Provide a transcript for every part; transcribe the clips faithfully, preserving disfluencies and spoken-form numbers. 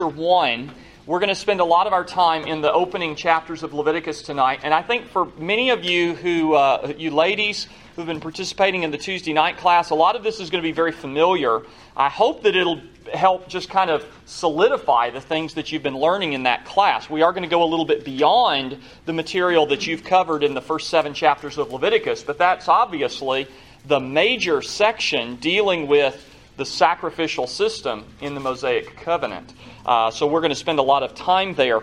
one. We're going to spend a lot of our time in the opening chapters of Leviticus tonight, and I think for many of you who, uh, you ladies who've been participating in the Tuesday night class, a lot of this is going to be very familiar. I hope that it'll help just kind of solidify the things that you've been learning in that class. We are going to go a little bit beyond the material that you've covered in the first seven chapters of Leviticus, but that's obviously the major section dealing with the sacrificial system in the Mosaic Covenant. Uh, so we're going to spend a lot of time there.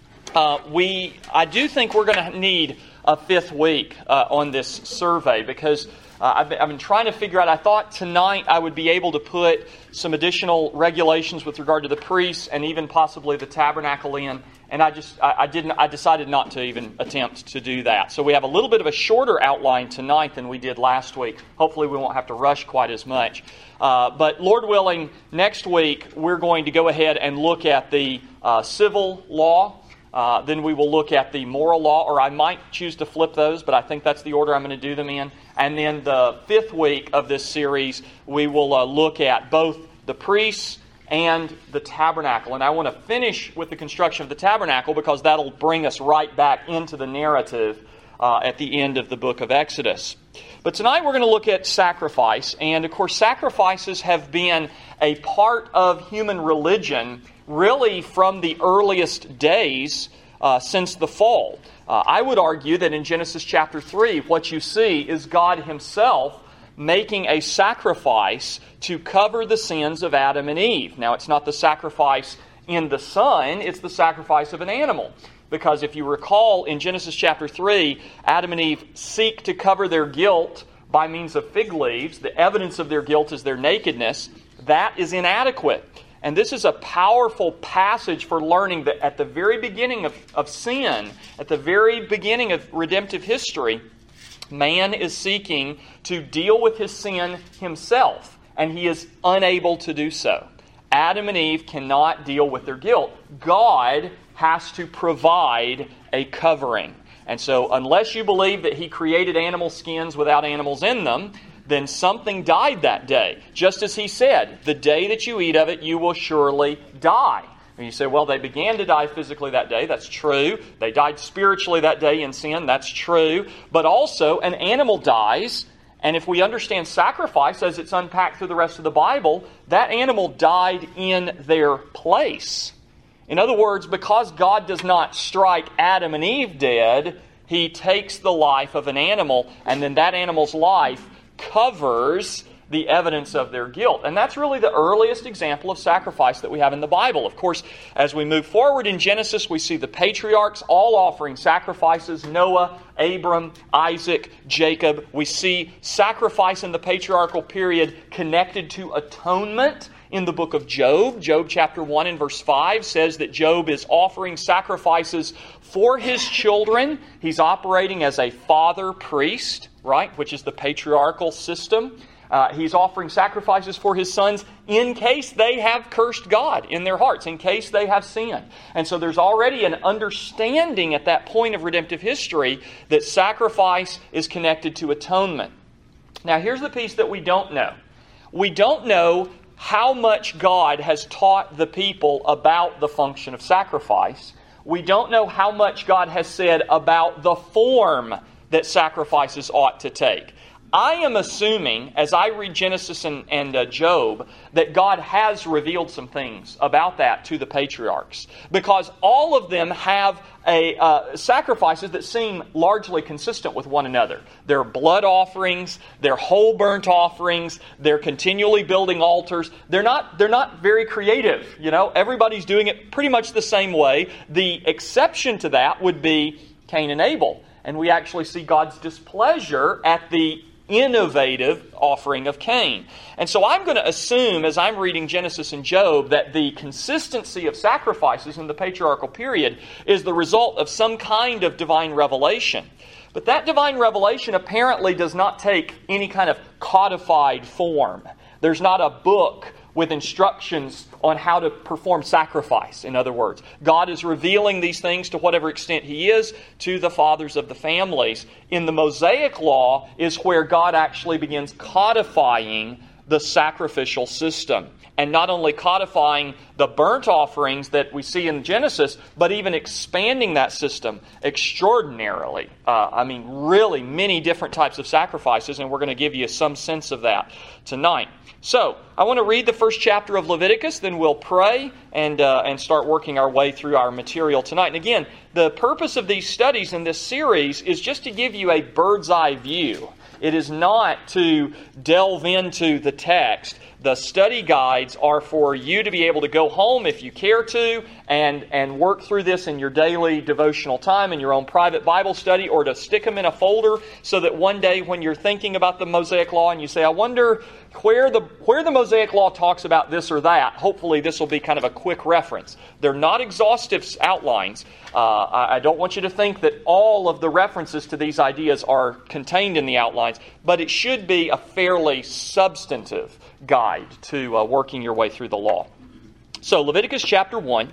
Uh, we, I do think we're going to need a fifth week uh, on this survey because uh, I've, been, I've been trying to figure out, I thought tonight I would be able to put some additional regulations with regard to the priests and even possibly the tabernacle in, and I just, I, I didn't, I decided not to even attempt to do that. So we have a little bit of a shorter outline tonight than we did last week. Hopefully we won't have to rush quite as much. Uh, but Lord willing, next week we're going to go ahead and look at the uh, civil law. Uh, then we will look at the moral law, or I might choose to flip those, but I think that's the order I'm going to do them in. And then the fifth week of this series, we will uh, look at both the priests and the tabernacle. And I want to finish with the construction of the tabernacle because that'll bring us right back into the narrative uh, at the end of the book of Exodus. But tonight we're going to look at sacrifice. And of course, sacrifices have been a part of human religion really from the earliest days uh, since the fall. Uh, I would argue that in Genesis chapter three, what you see is God Himself making a sacrifice to cover the sins of Adam and Eve. Now, it's not the sacrifice in the Son, it's the sacrifice of an animal. Because if you recall, in Genesis chapter three, Adam and Eve seek to cover their guilt by means of fig leaves. The evidence of their guilt is their nakedness. That is inadequate. And this is a powerful passage for learning that at the very beginning of, of sin, at the very beginning of redemptive history, man is seeking to deal with his sin himself, and he is unable to do so. Adam and Eve cannot deal with their guilt. God has to provide a covering. And so unless you believe that He created animal skins without animals in them, then something died that day. Just as He said, the day that you eat of it, you will surely die. And you say, well, they began to die physically that day. That's true. They died spiritually that day in sin. That's true. But also, an animal dies. And if we understand sacrifice as it's unpacked through the rest of the Bible, that animal died in their place. In other words, because God does not strike Adam and Eve dead, He takes the life of an animal, and then that animal's life covers the evidence of their guilt. And that's really the earliest example of sacrifice that we have in the Bible. Of course, as we move forward in Genesis, we see the patriarchs all offering sacrifices. Noah, Abram, Isaac, Jacob. We see sacrifice in the patriarchal period connected to atonement. In the book of Job, Job chapter one and verse five says that Job is offering sacrifices for his children. He's operating as a father priest, right, which is the patriarchal system. Uh, he's offering sacrifices for his sons in case they have cursed God in their hearts, in case they have sinned. And so there's already an understanding at that point of redemptive history that sacrifice is connected to atonement. Now here's the piece that we don't know. We don't know how much God has taught the people about the function of sacrifice. We don't know how much God has said about the form that sacrifices ought to take. I am assuming, as I read Genesis and, and uh, Job, that God has revealed some things about that to the patriarchs. Because all of them have a uh, sacrifices that seem largely consistent with one another. They're blood offerings, they're whole burnt offerings, they're continually building altars. They're not, they're not very creative, you know. Everybody's doing it pretty much the same way. The exception to that would be Cain and Abel. And we actually see God's displeasure at the innovative offering of Cain. And so I'm going to assume, as I'm reading Genesis and Job, that the consistency of sacrifices in the patriarchal period is the result of some kind of divine revelation. But that divine revelation apparently does not take any kind of codified form. There's not a book with instructions on how to perform sacrifice, in other words. God is revealing these things to whatever extent He is to the fathers of the families. In the Mosaic Law is where God actually begins codifying the sacrificial system. And not only codifying the burnt offerings that we see in Genesis, but even expanding that system extraordinarily. Uh, I mean, really many different types of sacrifices, and we're going to give you some sense of that tonight. So, I want to read the first chapter of Leviticus, then we'll pray and uh, and start working our way through our material tonight. And again, the purpose of these studies in this series is just to give you a bird's eye view. It is not to delve into the text. The study guides are for you to be able to go home if you care to and, and work through this in your daily devotional time, in your own private Bible study, or to stick them in a folder so that one day when you're thinking about the Mosaic Law and you say, I wonder where the where the Mosaic Law talks about this or that, hopefully this will be kind of a quick reference. They're not exhaustive outlines. Uh, I, I don't want you to think that all of the references to these ideas are contained in the outlines, but it should be a fairly substantive guide to uh, working your way through the law. So, Leviticus chapter one.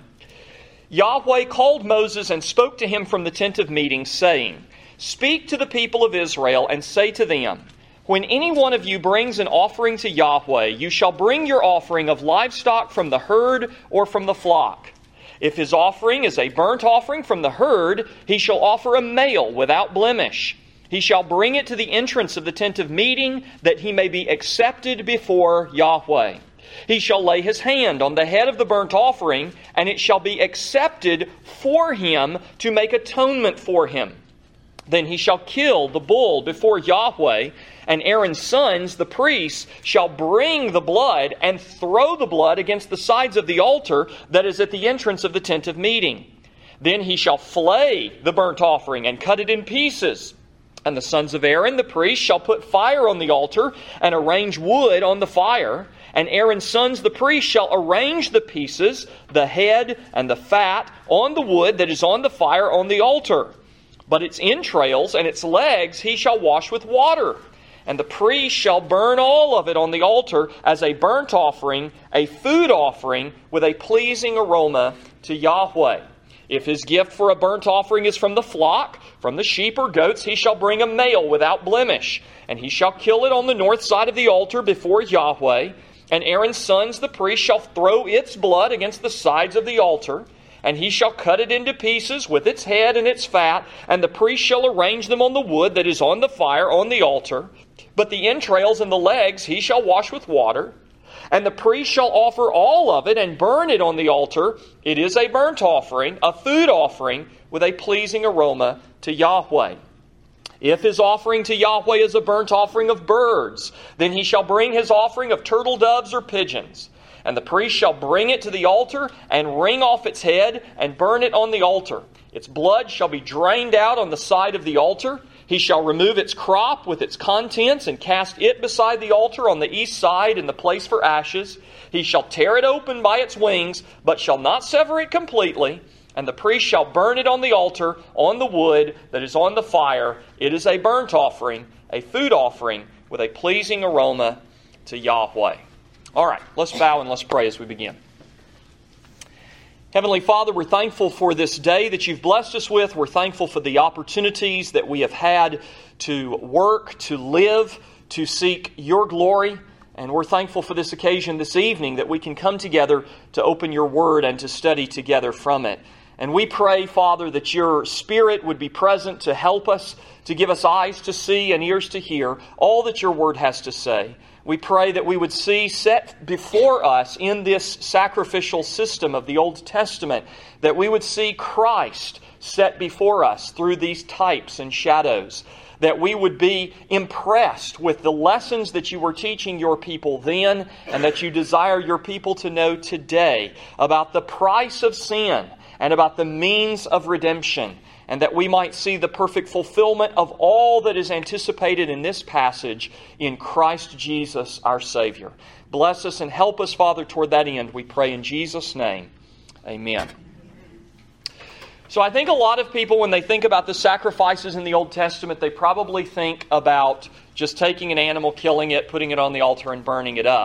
Yahweh called Moses and spoke to him from the tent of meeting, saying, Speak to the people of Israel and say to them, When any one of you brings an offering to Yahweh, you shall bring your offering of livestock from the herd or from the flock. If his offering is a burnt offering from the herd, he shall offer a male without blemish. He shall bring it to the entrance of the tent of meeting, that he may be accepted before Yahweh. He shall lay his hand on the head of the burnt offering, and it shall be accepted for him to make atonement for him. Then he shall kill the bull before Yahweh, and Aaron's sons, the priests, shall bring the blood and throw the blood against the sides of the altar that is at the entrance of the tent of meeting. Then he shall flay the burnt offering and cut it in pieces. And the sons of Aaron, the priest, shall put fire on the altar and arrange wood on the fire. And Aaron's sons, the priests, shall arrange the pieces, the head and the fat, on the wood that is on the fire on the altar. But its entrails and its legs he shall wash with water. And the priest shall burn all of it on the altar as a burnt offering, a food offering, with a pleasing aroma to Yahweh. If his gift for a burnt offering is from the flock, from the sheep or goats, he shall bring a male without blemish. And he shall kill it on the north side of the altar before Yahweh. And Aaron's sons, the priest, shall throw its blood against the sides of the altar. And he shall cut it into pieces with its head and its fat. And the priest shall arrange them on the wood that is on the fire on the altar. But the entrails and the legs he shall wash with water. And the priest shall offer all of it and burn it on the altar. It is a burnt offering, a food offering, with a pleasing aroma to Yahweh. If his offering to Yahweh is a burnt offering of birds, then he shall bring his offering of turtle doves or pigeons. And the priest shall bring it to the altar and wring off its head and burn it on the altar. Its blood shall be drained out on the side of the altar. He shall remove its crop with its contents and cast it beside the altar on the east side in the place for ashes. He shall tear it open by its wings, but shall not sever it completely. And the priest shall burn it on the altar, on the wood that is on the fire. It is a burnt offering, a food offering, with a pleasing aroma to Yahweh. All right, let's bow and let's pray as we begin. Heavenly Father, we're thankful for this day that you've blessed us with. We're thankful for the opportunities that we have had to work, to live, to seek your glory. And we're thankful for this occasion this evening that we can come together to open your word and to study together from it. And we pray, Father, that your Spirit would be present to help us, to give us eyes to see and ears to hear all that your word has to say. We pray that we would see set before us in this sacrificial system of the Old Testament, that we would see Christ set before us through these types and shadows, that we would be impressed with the lessons that you were teaching your people then and that you desire your people to know today about the price of sin and about the means of redemption, and that we might see the perfect fulfillment of all that is anticipated in this passage in Christ Jesus our Savior. Bless us and help us, Father, toward that end, we pray in Jesus' name. Amen. So I think a lot of people, when they think about the sacrifices in the Old Testament, they probably think about just taking an animal, killing it, putting it on the altar, and burning it up.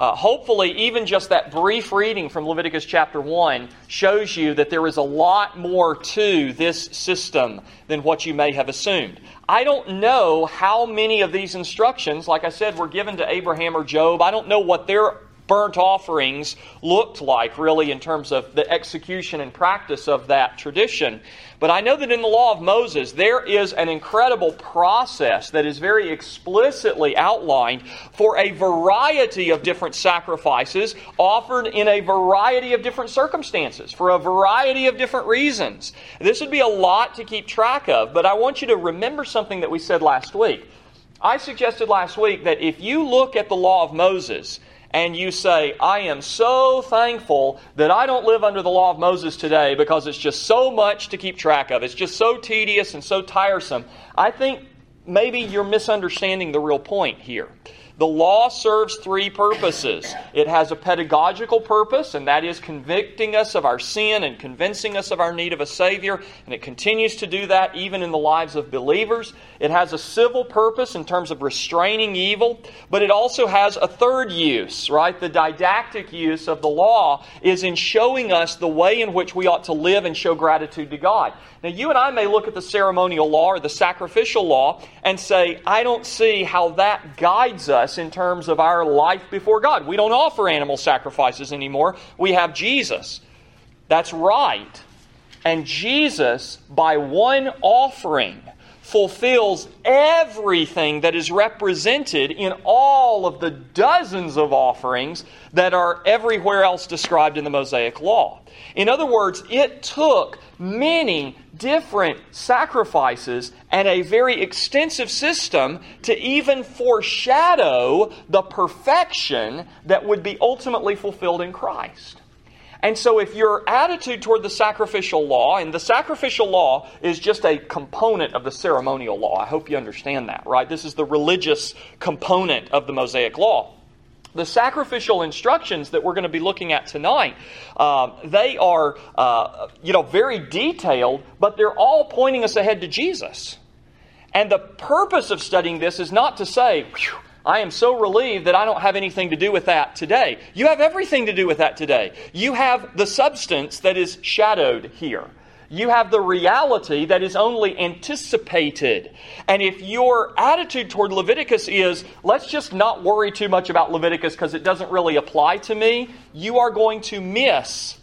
Uh, hopefully, even just that brief reading from Leviticus chapter one shows you that there is a lot more to this system than what you may have assumed. I don't know how many of these instructions, like I said, were given to Abraham or Job. I don't know what their burnt offerings looked like, really, in terms of the execution and practice of that tradition. But I know that in the law of Moses, there is an incredible process that is very explicitly outlined for a variety of different sacrifices offered in a variety of different circumstances, for a variety of different reasons. This would be a lot to keep track of, but I want you to remember something that we said last week. I suggested last week that if you look at the law of Moses and you say, I am so thankful that I don't live under the law of Moses today because it's just so much to keep track of. It's just so tedious and so tiresome. I think maybe you're misunderstanding the real point here. The law serves three purposes. It has a pedagogical purpose, and that is convicting us of our sin and convincing us of our need of a Savior, and it continues to do that even in the lives of believers. It has a civil purpose in terms of restraining evil, but it also has a third use, right? The didactic use of the law is in showing us the way in which we ought to live and show gratitude to God. Now, you and I may look at the ceremonial law or the sacrificial law and say, I don't see how that guides us in terms of our life before God. We don't offer animal sacrifices anymore. We have Jesus. That's right. And Jesus, by one offering, fulfills everything that is represented in all of the dozens of offerings that are everywhere else described in the Mosaic Law. In other words, it took many different sacrifices and a very extensive system to even foreshadow the perfection that would be ultimately fulfilled in Christ. And so if your attitude toward the sacrificial law, and the sacrificial law is just a component of the ceremonial law. I hope you understand that, right? This is the religious component of the Mosaic Law. The sacrificial instructions that we're going to be looking at tonight, um, they are uh, you know, very detailed, but they're all pointing us ahead to Jesus. And the purpose of studying this is not to say, "Phew, I am so relieved that I don't have anything to do with that today." You have everything to do with that today. You have the substance that is shadowed here. You have the reality that is only anticipated. And if your attitude toward Leviticus is, let's just not worry too much about Leviticus because it doesn't really apply to me, you are going to miss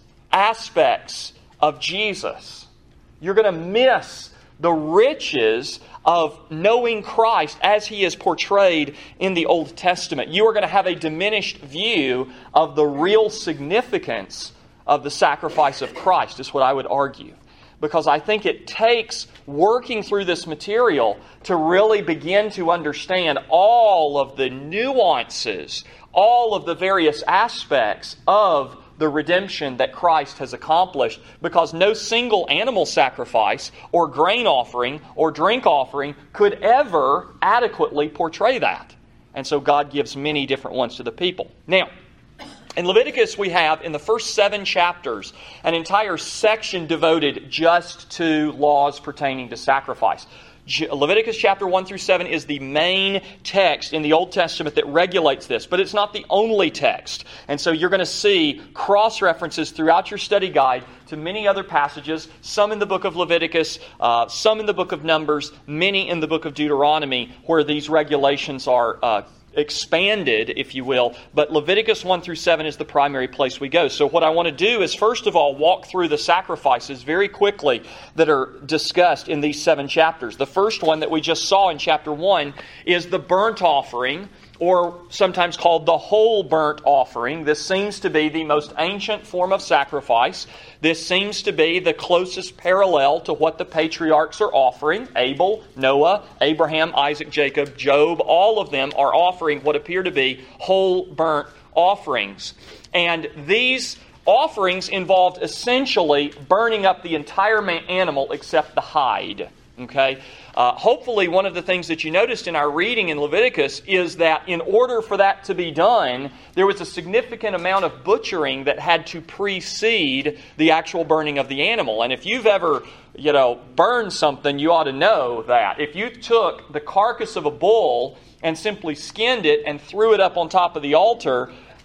aspects of Jesus. You're going to miss the riches of knowing Christ as He is portrayed in the Old Testament. You are going to have a diminished view of the real significance of the sacrifice of Christ, is what I would argue. Because I think it takes working through this material to really begin to understand all of the nuances, all of the various aspects of the redemption that Christ has accomplished, because no single animal sacrifice or grain offering or drink offering could ever adequately portray that. And so God gives many different ones to the people. Now, in Leviticus, we have, in the first seven chapters, an entire section devoted just to laws pertaining to sacrifice. Leviticus chapter one through seven is the main text in the Old Testament that regulates this, but it's not the only text. And so you're going to see cross-references throughout your study guide to many other passages, some in the book of Leviticus, uh, some in the book of Numbers, many in the book of Deuteronomy, where these regulations are uh, expanded, if you will, but Leviticus one through seven is the primary place we go. So what I want to do is, first of all, walk through the sacrifices very quickly that are discussed in these seven chapters. The first one that we just saw in chapter one is the burnt offering, or sometimes called the whole burnt offering. This seems to be the most ancient form of sacrifice. This seems to be the closest parallel to what the patriarchs are offering. Abel, Noah, Abraham, Isaac, Jacob, Job, all of them are offering what appear to be whole burnt offerings. And these offerings involved essentially burning up the entire animal except the hide. Okay? Uh, hopefully one of the things that you noticed in our reading in Leviticus is that in order for that to be done, there was a significant amount of butchering that had to precede the actual burning of the animal. And if you've ever, you know, burned something, you ought to know that. If you took the carcass of a bull and simply skinned it and threw it up on top of the altar,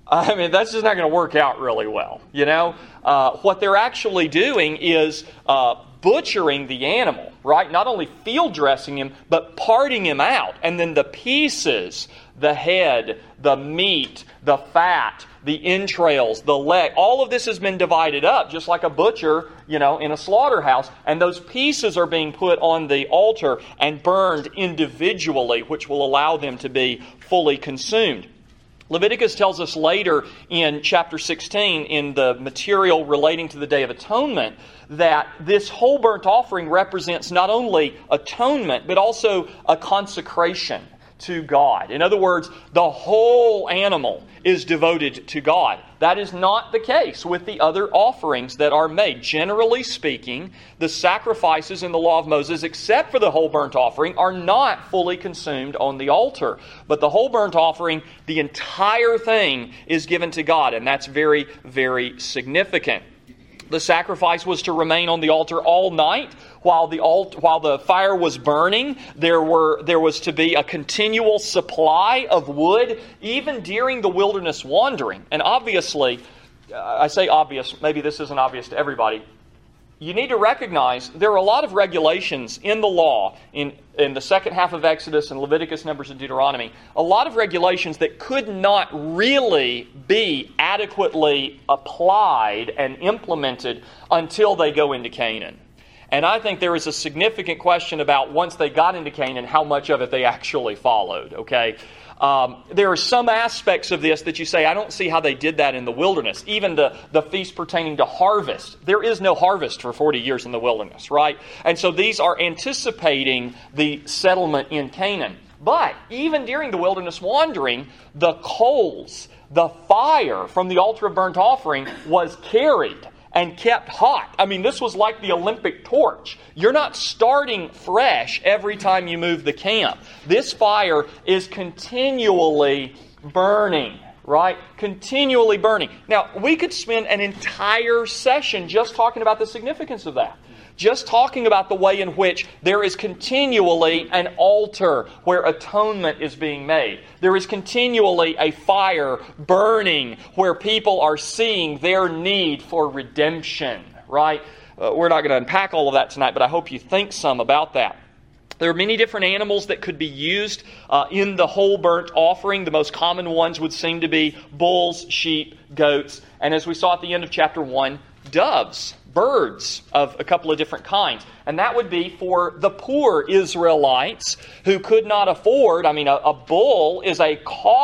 I mean, that's just not going to work out really well. You know, uh, what they're actually doing is uh, butchering the animal, right? Not only field dressing him, but parting him out. And then the pieces, the head, the meat, the fat, the entrails, the leg, all of this has been divided up, just like a butcher, you know, in a slaughterhouse. And those pieces are being put on the altar and burned individually, which will allow them to be fully consumed. Leviticus tells us later in chapter sixteen, in the material relating to the Day of Atonement, that this whole burnt offering represents not only atonement, but also a consecration to God. In other words, the whole animal is devoted to God. That is not the case with the other offerings that are made. Generally speaking, the sacrifices in the law of Moses, except for the whole burnt offering, are not fully consumed on the altar. But the whole burnt offering, the entire thing, is given to God, and that's very, very significant. The sacrifice was to remain on the altar all night. While the alt, while the fire was burning, there were there was to be a continual supply of wood, even during the wilderness wandering. And obviously, uh, I say obvious, maybe this isn't obvious to everybody. You need to recognize there are a lot of regulations in the law, in, in the second half of Exodus and Leviticus, Numbers, and Deuteronomy, a lot of regulations that could not really be adequately applied and implemented until they go into Canaan. And I think there is a significant question about, once they got into Canaan, how much of it they actually followed, okay? Um, there are some aspects of this that you say, I don't see how they did that in the wilderness. Even the, the feast pertaining to harvest. There is no harvest for forty years in the wilderness, right? And so these are anticipating the settlement in Canaan. But even during the wilderness wandering, the coals, the fire from the altar of burnt offering was carried and kept hot. I mean, this was like the Olympic torch. You're not starting fresh every time you move the camp. This fire is continually burning, right? Continually burning. Now, we could spend an entire session just talking about the significance of that. Just talking about the way in which there is continually an altar where atonement is being made. There is continually a fire burning where people are seeing their need for redemption, right? Uh, we're not going to unpack all of that tonight, but I hope you think some about that. There are many different animals that could be used uh, in the whole burnt offering. The most common ones would seem to be bulls, sheep, goats, and as we saw at the end of chapter one, doves. Birds of a couple of different kinds. And that would be for the poor Israelites who could not afford, I mean, a, a bull is a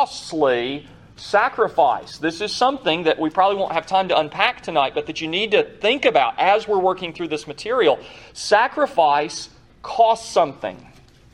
costly sacrifice. This is something that we probably won't have time to unpack tonight, but that you need to think about as we're working through this material. Sacrifice costs something.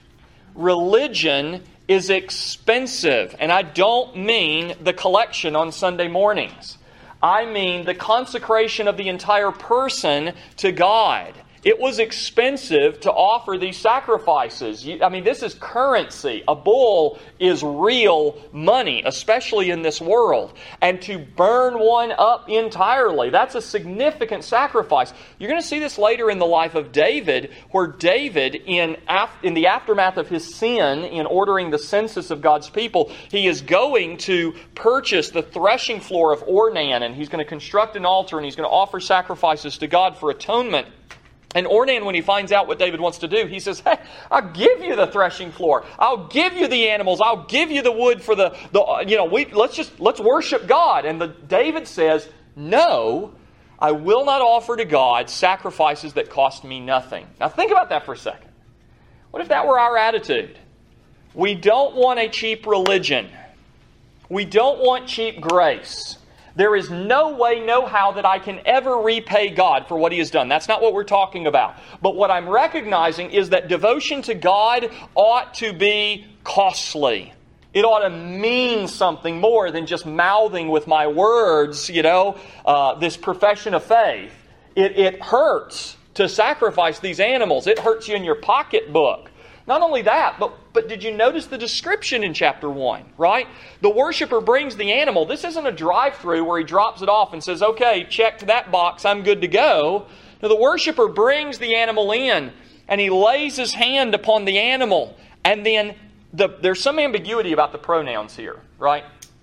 Religion is expensive. And I don't mean the collection on Sunday mornings. I mean the consecration of the entire person to God. It was expensive to offer these sacrifices. You, I mean, this is currency. A bull is real money, especially in this world. And to burn one up entirely, that's a significant sacrifice. You're going to see this later in the life of David, where David, in, af- in the aftermath of his sin, in ordering the census of God's people, he is going to purchase the threshing floor of Ornan, and he's going to construct an altar, and he's going to offer sacrifices to God for atonement. And Ornan, when he finds out what David wants to do, he says, hey, I'll give you the threshing floor. I'll give you the animals. I'll give you the wood for the, the you know, we, let's just, let's worship God. And the, David says, no, I will not offer to God sacrifices that cost me nothing. Now think about that for a second. What if that were our attitude? We don't want a cheap religion. We don't want cheap grace. There is no way, no how that I can ever repay God for what He has done. That's not what we're talking about. But what I'm recognizing is that devotion to God ought to be costly. It ought to mean something more than just mouthing with my words, you know, uh, this profession of faith. It, it hurts to sacrifice these animals. It hurts you in your pocketbook. Not only that, but, but did you notice the description in chapter one, right? The worshiper brings the animal. This isn't a drive-through where he drops it off and says, okay, checked that box, I'm good to go. No, the worshiper brings the animal in and he lays his hand upon the animal. And then the, there's some ambiguity about the pronouns here, right?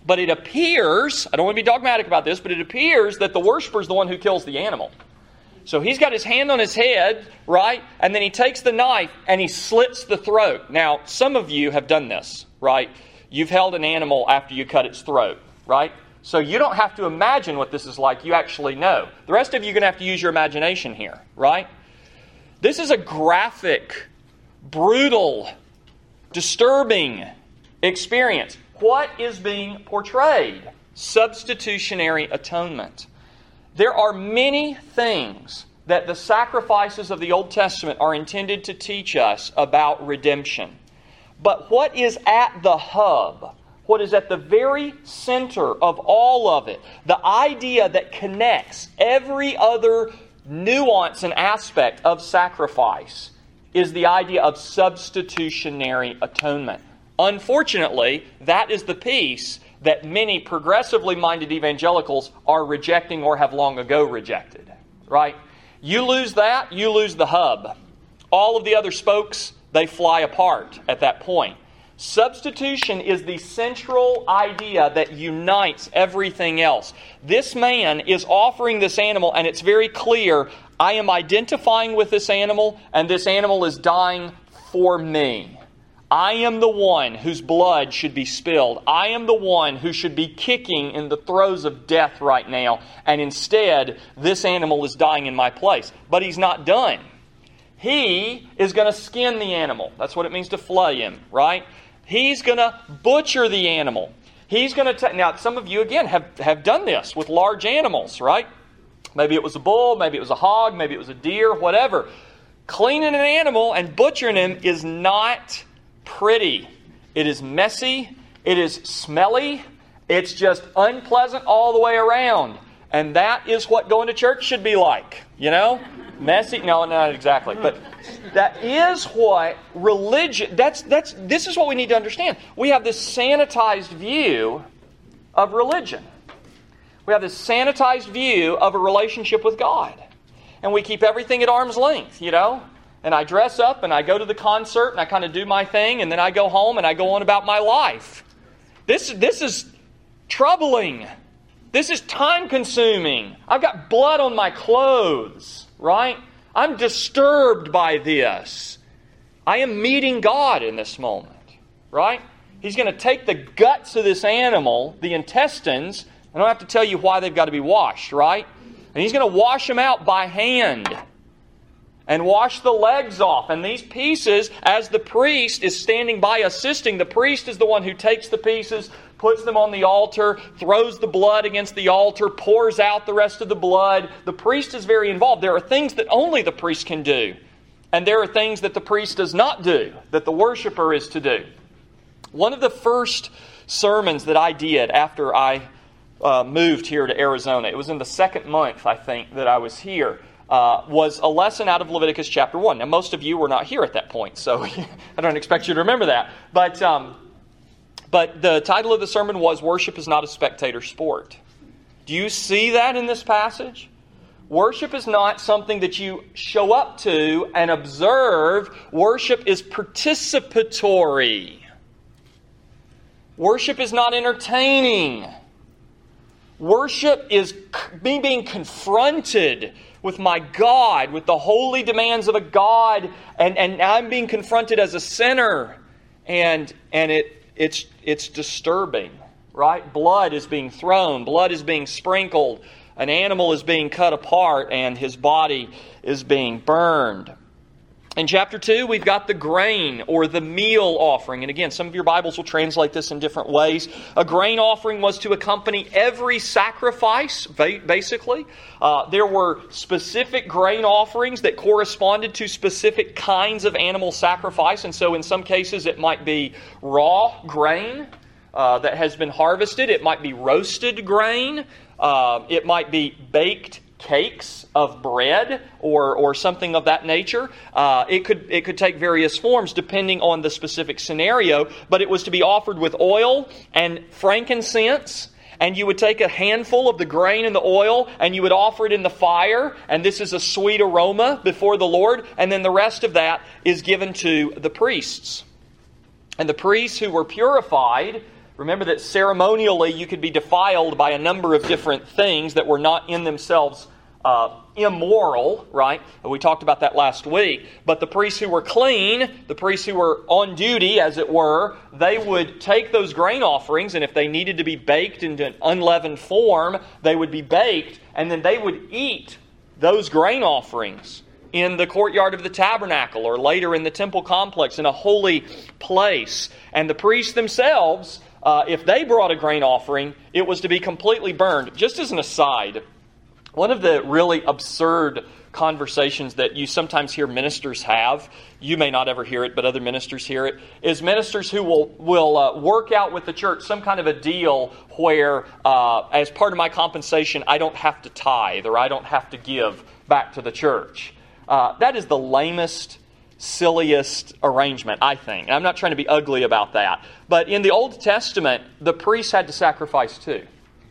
But it appears, I don't want to be dogmatic about this, but it appears that the worshiper is the one who kills the animal. So he's got his hand on his head, right? And then he takes the knife and he slits the throat. Now, some of you have done this, right? You've held an animal after you cut its throat, right? So you don't have to imagine what this is like. You actually know. The rest of you are going to have to use your imagination here, right? This is a graphic, brutal, disturbing experience. What is being portrayed? Substitutionary atonement. There are many things that the sacrifices of the Old Testament are intended to teach us about redemption. But what is at the hub, what is at the very center of all of it, the idea that connects every other nuance and aspect of sacrifice, is the idea of substitutionary atonement. Unfortunately, that is the piece that many progressively minded evangelicals are rejecting or have long ago rejected. Right? You lose that, you lose the hub. All of the other spokes, they fly apart at that point. Substitution is the central idea that unites everything else. This man is offering this animal, and it's very clear, I am identifying with this animal, and this animal is dying for me. I am the one whose blood should be spilled. I am the one who should be kicking in the throes of death right now. And instead, this animal is dying in my place. But he's not done. He is going to skin the animal. That's what it means to flay him, right? He's going to butcher the animal. He's going to take... Now, some of you, again, have, have done this with large animals, right? Maybe it was a bull, maybe it was a hog, maybe it was a deer, whatever. Cleaning an animal and butchering him is not pretty. It is messy. It is smelly. It's just unpleasant all the way around. And that is what going to church should be like. You know? Messy? No, not exactly. But that is what religion... That's that's. This is what we need to understand. We have this sanitized view of religion. We have this sanitized view of a relationship with God. And we keep everything at arm's length, you know? And I dress up and I go to the concert and I kind of do my thing and then I go home and I go on about my life. This, this is troubling. This is time consuming. I've got blood on my clothes, right? I'm disturbed by this. I am meeting God in this moment, right? He's going to take the guts of this animal, the intestines. I don't have to tell you why they've got to be washed, right? And He's going to wash them out by hand. And wash the legs off. And these pieces, as the priest is standing by assisting, the priest is the one who takes the pieces, puts them on the altar, throws the blood against the altar, pours out the rest of the blood. The priest is very involved. There are things that only the priest can do. And there are things that the priest does not do, that the worshiper is to do. One of the first sermons that I did after I uh, moved here to Arizona, it was in the second month, I think, that I was here, Uh, was a lesson out of Leviticus chapter one. Now, most of you were not here at that point, so I don't expect you to remember that. But, um, but the title of the sermon was, Worship is not a spectator sport. Do you see that in this passage? Worship is not something that you show up to and observe. Worship is participatory. Worship is not entertaining. Worship is me being confronted with my God, with the holy demands of a God, and, and I'm being confronted as a sinner, and and it it's it's disturbing, right? Blood is being thrown, blood is being sprinkled, an animal is being cut apart, and his body is being burned. In chapter two, we've got the grain or the meal offering. And again, some of your Bibles will translate this in different ways. A grain offering was to accompany every sacrifice, basically. Uh, there were specific grain offerings that corresponded to specific kinds of animal sacrifice. And so in some cases it might be raw grain uh, that has been harvested. It might be roasted grain. Uh, it might be baked cakes of bread or or something of that nature. Uh, it could it could take various forms depending on the specific scenario, but it was to be offered with oil and frankincense, and you would take a handful of the grain and the oil and you would offer it in the fire, and this is a sweet aroma before the Lord, and then the rest of that is given to the priests. And the priests who were purified Remember that ceremonially you could be defiled by a number of different things that were not in themselves uh, immoral, right? We talked about that last week. But the priests who were clean, the priests who were on duty, as it were, they would take those grain offerings, and if they needed to be baked into an unleavened form, they would be baked, and then they would eat those grain offerings in the courtyard of the tabernacle or later in the temple complex in a holy place. And the priests themselves, uh, if they brought a grain offering, it was to be completely burned. Just as an aside, one of the really absurd conversations that you sometimes hear ministers have, you may not ever hear it, but other ministers hear it, is ministers who will, will uh, work out with the church some kind of a deal where, uh, as part of my compensation, I don't have to tithe or I don't have to give back to the church. Uh, that is the lamest, silliest arrangement, I think. And I'm not trying to be ugly about that. But in the Old Testament, the priests had to sacrifice too.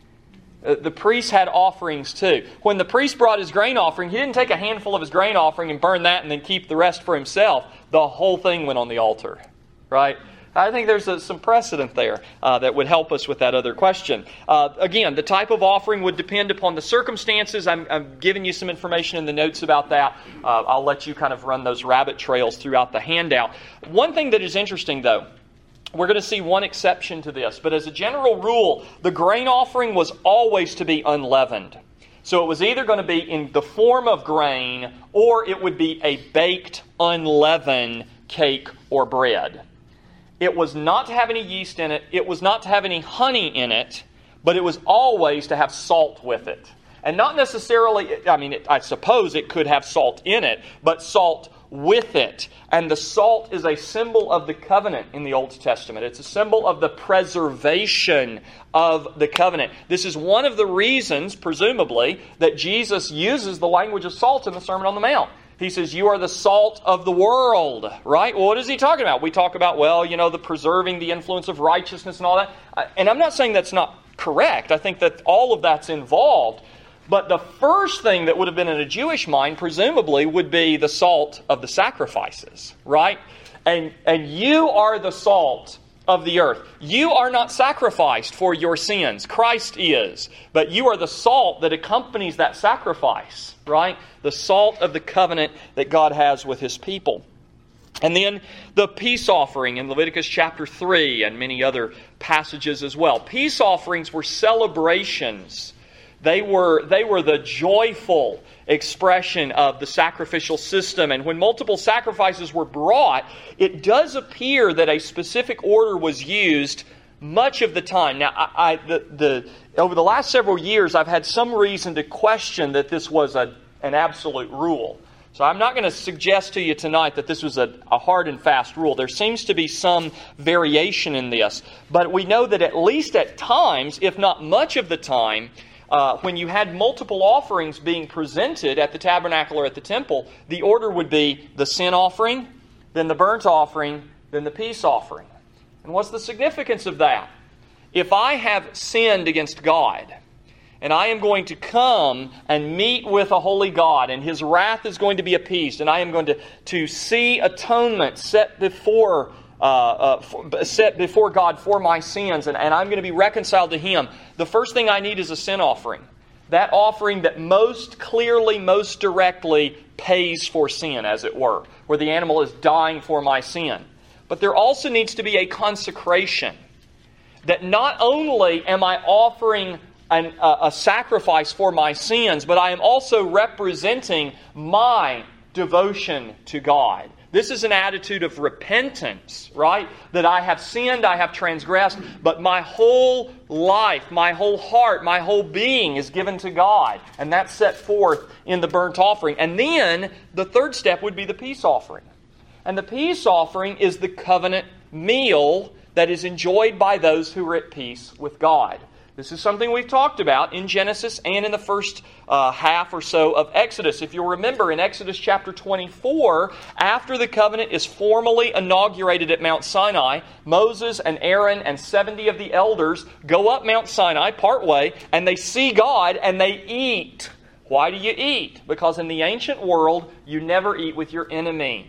Uh, the priests had offerings too. When the priest brought his grain offering, he didn't take a handful of his grain offering and burn that and then keep the rest for himself. The whole thing went on the altar, right? I think there's a, some precedent there uh, that would help us with that other question. Uh, again, the type of offering would depend upon the circumstances. I'm, I'm giving you some information in the notes about that. Uh, I'll let you kind of run those rabbit trails throughout the handout. One thing that is interesting, though, we're going to see one exception to this, but as a general rule, the grain offering was always to be unleavened. So it was either going to be in the form of grain, or it would be a baked, unleavened cake or bread. It was not to have any yeast in it. It was not to have any honey in it, but it was always to have salt with it. And not necessarily, I mean, it, I suppose it could have salt in it, but salt with it. And the salt is a symbol of the covenant in the Old Testament. It's a symbol of the preservation of the covenant. This is one of the reasons, presumably, that Jesus uses the language of salt in the Sermon on the Mount. He says, you are the salt of the world, right? Well, what is he talking about? We talk about, well, you know, the preserving the influence of righteousness and all that. And I'm not saying that's not correct. I think that all of that's involved. But the first thing that would have been in a Jewish mind, presumably, would be the salt of the sacrifices, right? And, and you are the salt of the earth. You are not sacrificed for your sins. Christ is. But you are the salt that accompanies that sacrifice, right? The salt of the covenant that God has with His people. And then the peace offering in Leviticus chapter three and many other passages as well. Peace offerings were celebrations. They were, they were the joyful expression of the sacrificial system. And when multiple sacrifices were brought, it does appear that a specific order was used much of the time. Now, I, I, the, the, over the last several years, I've had some reason to question that this was a, an absolute rule. So I'm not going to suggest to you tonight that this was a, a hard and fast rule. There seems to be some variation in this. But we know that at least at times, if not much of the time, Uh, when you had multiple offerings being presented at the tabernacle or at the temple, the order would be the sin offering, then the burnt offering, then the peace offering. And what's the significance of that? If I have sinned against God, and I am going to come and meet with a holy God, and His wrath is going to be appeased, and I am going to, to see atonement set before Uh, uh, for, set before God for my sins, and, and I'm going to be reconciled to Him, the first thing I need is a sin offering. That offering that most clearly, most directly pays for sin, as it were, where the animal is dying for my sin. But there also needs to be a consecration. That not only am I offering an, a, a sacrifice for my sins, but I am also representing my devotion to God. This is an attitude of repentance, right? That I have sinned, I have transgressed, but my whole life, my whole heart, my whole being is given to God. And that's set forth in the burnt offering. And then the third step would be the peace offering. And the peace offering is the covenant meal that is enjoyed by those who are at peace with God. This is something we've talked about in Genesis and in the first uh, half or so of Exodus. If you'll remember, in Exodus chapter twenty-four, after the covenant is formally inaugurated at Mount Sinai, Moses and Aaron and seventy of the elders go up Mount Sinai partway, and they see God and they eat. Why do you eat? Because in the ancient world, you never eat with your enemy.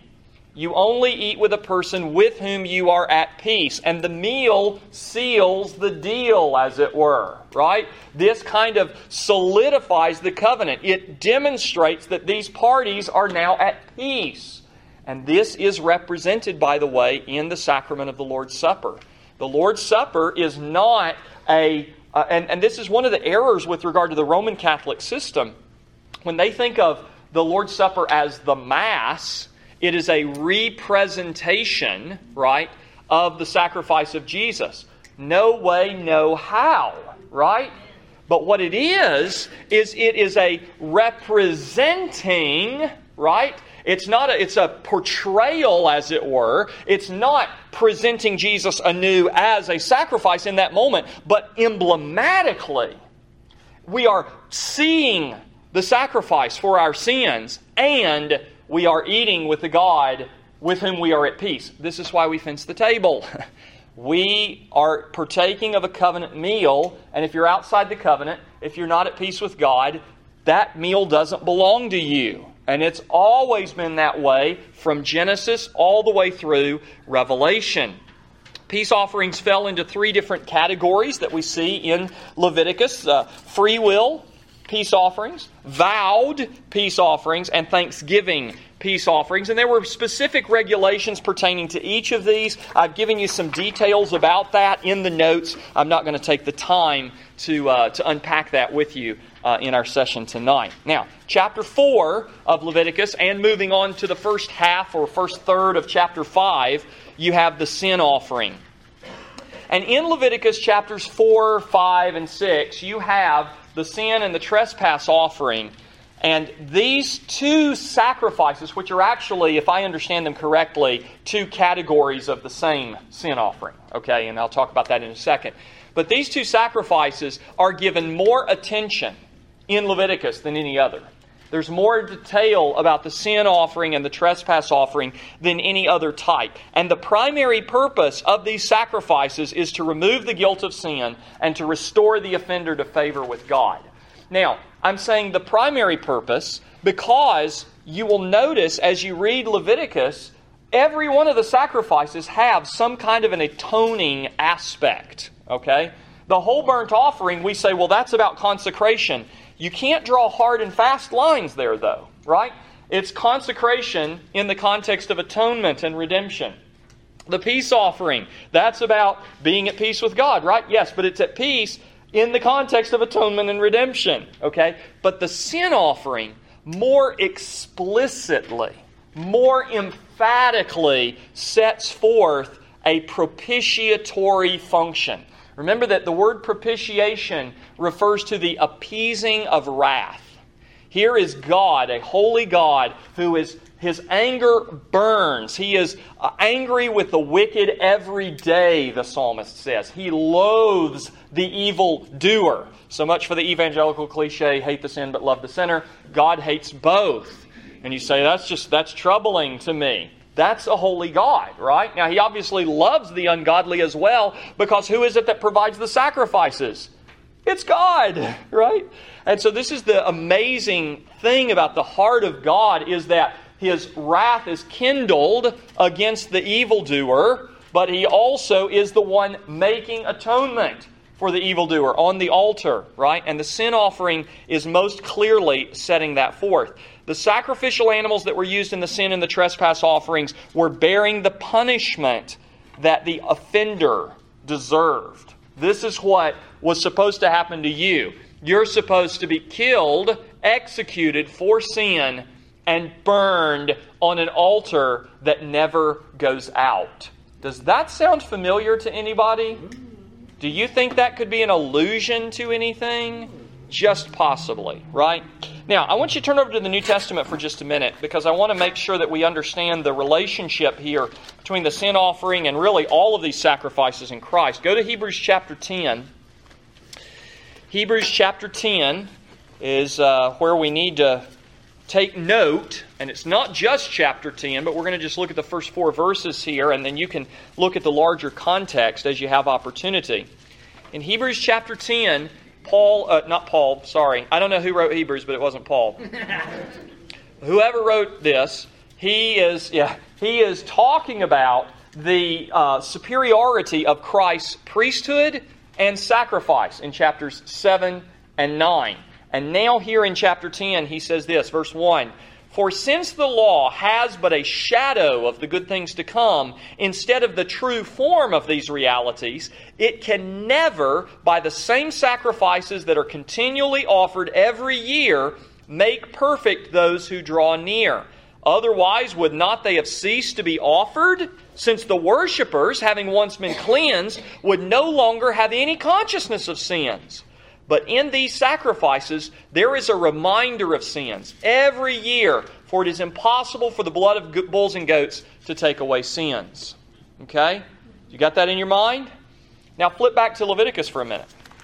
You only eat with a person with whom you are at peace. And the meal seals the deal, as it were, right? This kind of solidifies the covenant. It demonstrates that these parties are now at peace. And this is represented, by the way, in the sacrament of the Lord's Supper. The Lord's Supper is not a... Uh, and, and this is one of the errors with regard to the Roman Catholic system. When they think of the Lord's Supper as the Mass, it is a representation, right, of the sacrifice of Jesus. No way, no how, right? But what it is, is it is a representing, right? It's not a, it's a portrayal, as it were. It's not presenting Jesus anew as a sacrifice in that moment, but emblematically, we are seeing the sacrifice for our sins, and we are eating with the God with whom we are at peace. This is why we fence the table. We are partaking of a covenant meal, and if you're outside the covenant, if you're not at peace with God, that meal doesn't belong to you. And it's always been that way from Genesis all the way through Revelation. Peace offerings fell into three different categories that we see in Leviticus. Uh, free will peace offerings, vowed peace offerings, and thanksgiving peace offerings. And there were specific regulations pertaining to each of these. I've given you some details about that in the notes. I'm not going to take the time to, uh, to unpack that with you uh, in our session tonight. Now, chapter four of Leviticus, and moving on to the first half or first third of chapter five, you have the sin offering. And in Leviticus chapters four, five, and six, you have the sin and the trespass offering. And these two sacrifices, which are actually, if I understand them correctly, two categories of the same sin offering. Okay, and I'll talk about that in a second. But these two sacrifices are given more attention in Leviticus than any other. There's more detail about the sin offering and the trespass offering than any other type. And the primary purpose of these sacrifices is to remove the guilt of sin and to restore the offender to favor with God. Now, I'm saying the primary purpose because you will notice as you read Leviticus, every one of the sacrifices have some kind of an atoning aspect. Okay? The whole burnt offering, we say, well, that's about consecration. You can't draw hard and fast lines there, though, right? It's consecration in the context of atonement and redemption. The peace offering, that's about being at peace with God, right? Yes, but it's at peace in the context of atonement and redemption, okay? But the sin offering more explicitly, more emphatically sets forth a propitiatory function. Remember that the word propitiation refers to the appeasing of wrath. Here is God, a holy God, who is, his anger burns. He is angry with the wicked every day, the psalmist says. He loathes the evil doer. So much for the evangelical cliche, hate the sin but love the sinner. God hates both. And you say, that's just, that's troubling to me. That's a holy God, right? Now, He obviously loves the ungodly as well, because who is it that provides the sacrifices? It's God, right? And so this is the amazing thing about the heart of God, is that His wrath is kindled against the evildoer, but He also is the one making atonement for the evildoer on the altar, right? And the sin offering is most clearly setting that forth. The sacrificial animals that were used in the sin and the trespass offerings were bearing the punishment that the offender deserved. This is what was supposed to happen to you. You're supposed to be killed, executed for sin, and burned on an altar that never goes out. Does that sound familiar to anybody? Do you think that could be an allusion to anything? Just possibly, right? Now, I want you to turn over to the New Testament for just a minute, because I want to make sure that we understand the relationship here between the sin offering and really all of these sacrifices in Christ. Go to Hebrews chapter ten. Hebrews chapter ten is uh, where we need to take note, and it's not just chapter ten, but we're going to just look at the first four verses here, and then you can look at the larger context as you have opportunity. In Hebrews chapter ten, Paul, uh, not Paul, sorry. I don't know who wrote Hebrews, but it wasn't Paul. Whoever wrote this, he is, yeah, he is talking about the uh, superiority of Christ's priesthood and sacrifice in chapters seven and nine. And now here in chapter ten, he says this, verse one, "For since the law has but a shadow of the good things to come, instead of the true form of these realities, it can never, by the same sacrifices that are continually offered every year, make perfect those who draw near. Otherwise, would not they have ceased to be offered, since the worshippers, having once been cleansed, would no longer have any consciousness of sins? But in these sacrifices, there is a reminder of sins every year, for it is impossible for the blood of bulls and goats to take away sins." Okay? You got that in your mind? Now flip back to Leviticus for a minute.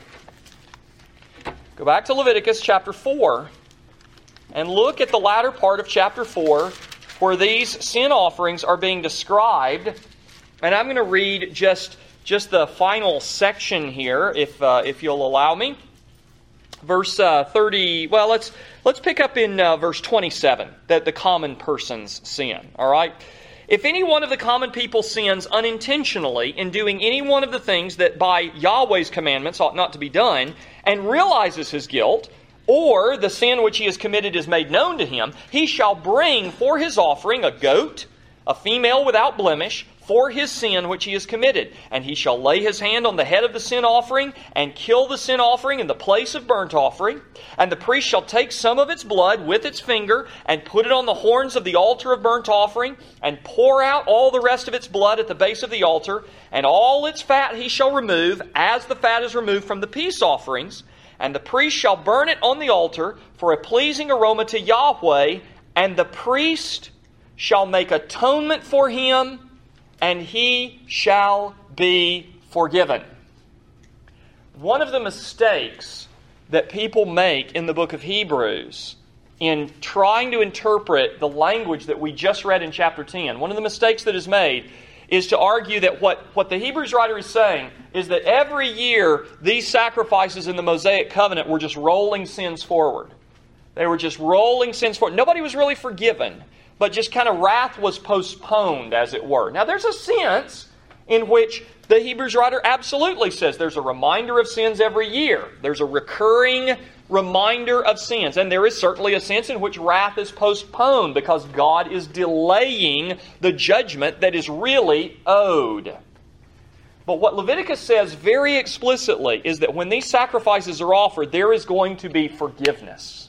Go back to Leviticus chapter four and look at the latter part of chapter four, where these sin offerings are being described. And I'm going to read just, just the final section here, if uh, if you'll allow me. Verse uh, thirty, well, let's let's pick up in uh, verse twenty-seven, that the common person's sin. All right? "If any one of the common people sins unintentionally in doing any one of the things that by Yahweh's commandments ought not to be done, and realizes his guilt, or the sin which he has committed is made known to him, he shall bring for his offering a goat, a female without blemish, for his sin which he has committed. And he shall lay his hand on the head of the sin offering, and kill the sin offering in the place of burnt offering. And the priest shall take some of its blood with its finger, and put it on the horns of the altar of burnt offering, and pour out all the rest of its blood at the base of the altar. And all its fat he shall remove, as the fat is removed from the peace offerings. And the priest shall burn it on the altar for a pleasing aroma to Yahweh, and the priest shall make atonement for him, and he shall be forgiven." One of the mistakes that people make in the book of Hebrews in trying to interpret the language that we just read in chapter ten, one of the mistakes that is made is to argue that what, what the Hebrews writer is saying is that every year these sacrifices in the Mosaic covenant were just rolling sins forward. They were just rolling sins forward. Nobody was really forgiven, but just kind of wrath was postponed, as it were. Now there's a sense in which the Hebrews writer absolutely says there's a reminder of sins every year. There's a recurring reminder of sins. And there is certainly a sense in which wrath is postponed because God is delaying the judgment that is really owed. But what Leviticus says very explicitly is that when these sacrifices are offered, there is going to be forgiveness.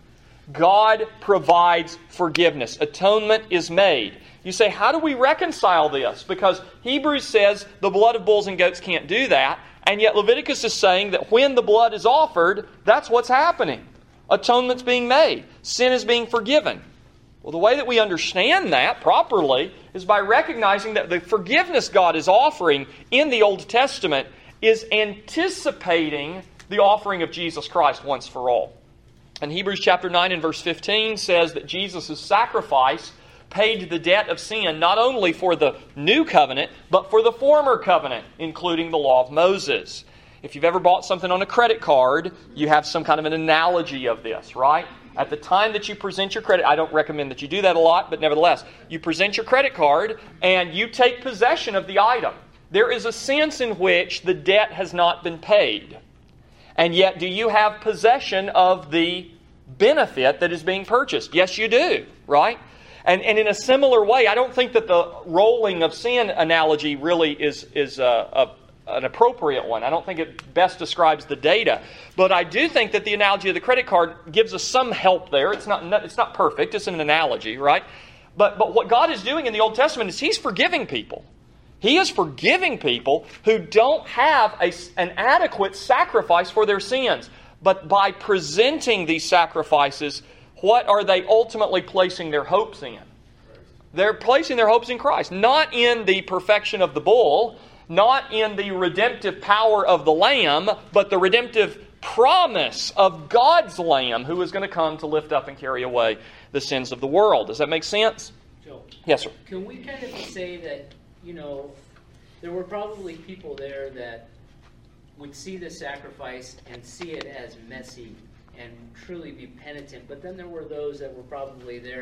God provides forgiveness. Atonement is made. You say, how do we reconcile this? Because Hebrews says the blood of bulls and goats can't do that. And yet Leviticus is saying that when the blood is offered, that's what's happening. Atonement's being made. Sin is being forgiven. Well, the way that we understand that properly is by recognizing that the forgiveness God is offering in the Old Testament is anticipating the offering of Jesus Christ once for all. And Hebrews chapter nine and verse fifteen says that Jesus' sacrifice paid the debt of sin not only for the new covenant, but for the former covenant, including the law of Moses. If you've ever bought something on a credit card, you have some kind of an analogy of this, right? At the time that you present your credit, I don't recommend that you do that a lot, but nevertheless, you present your credit card and you take possession of the item. There is a sense in which the debt has not been paid. And yet, do you have possession of the benefit that is being purchased? Yes, you do, right? And, and in a similar way, I don't think that the rolling of sin analogy really is, is a, a, an appropriate one. I don't think it best describes the data. But I do think that the analogy of the credit card gives us some help there. It's not, it's not perfect. It's an analogy, right? But, but what God is doing in the Old Testament is He's forgiving people. He is forgiving people who don't have a, an adequate sacrifice for their sins. But by presenting these sacrifices, what are they ultimately placing their hopes in? They're placing their hopes in Christ. Not in the perfection of the bull, not in the redemptive power of the Lamb, but the redemptive promise of God's Lamb who is going to come to lift up and carry away the sins of the world. Does that make sense? Joe, yes, sir. Can we kind of say that, you know, there were probably people there that would see the sacrifice and see it as messy and truly be penitent, but then there were those that were probably there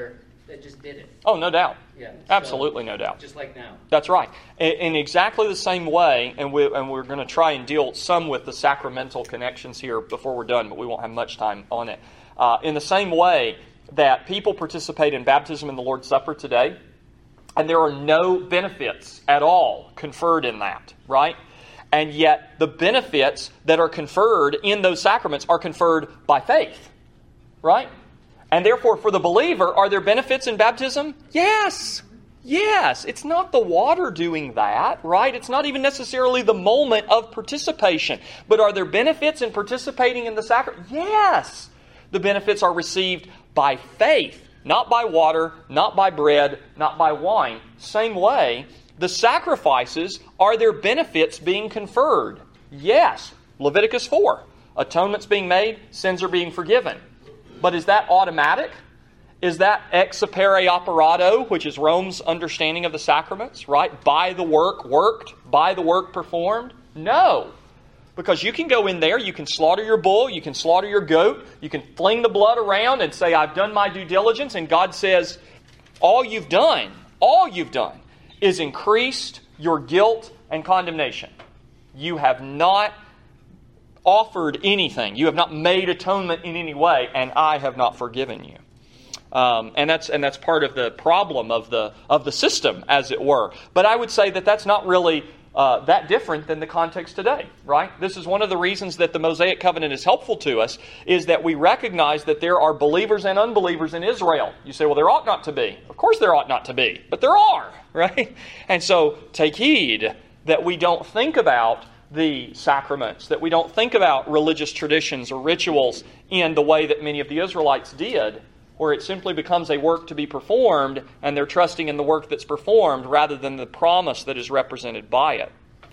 that just did it. Oh, no doubt. Yeah, so, absolutely, no doubt. Just like now. That's right. In, in exactly the same way, and, we, and we're going to try and deal some with the sacramental connections here before we're done, but we won't have much time on it. Uh, in the same way that people participate in baptism in the Lord's Supper today, and there are no benefits at all conferred in that, right? And yet the benefits that are conferred in those sacraments are conferred by faith, right? And therefore, for the believer, are there benefits in baptism? Yes. Yes. It's not the water doing that, right? It's not even necessarily the moment of participation. But are there benefits in participating in the sacrament? Yes. The benefits are received by faith, not by water, not by bread, not by wine. Same way, the sacrifices, are there benefits being conferred? Yes. Leviticus four. Atonement's being made, sins are being forgiven. But is that automatic? Is that ex opere operato, which is Rome's understanding of the sacraments, right? By the work worked, by the work performed? No. Because you can go in there, you can slaughter your bull, you can slaughter your goat, you can fling the blood around and say, I've done my due diligence, and God says, all you've done, all you've done is increased your guilt and condemnation. You have not offered anything. You have not made atonement in any way, and I have not forgiven you. Um, and that's and that's part of the problem of the of the system, as it were. But I would say that that's not really uh, that different than the context today, right? This is one of the reasons that the Mosaic Covenant is helpful to us, is that we recognize that there are believers and unbelievers in Israel. You say, well, there ought not to be. Of course there ought not to be, but there are, right? And so take heed that we don't think about the sacraments, that we don't think about religious traditions or rituals in the way that many of the Israelites did, where it simply becomes a work to be performed, and they're trusting in the work that's performed rather than the promise that is represented by it.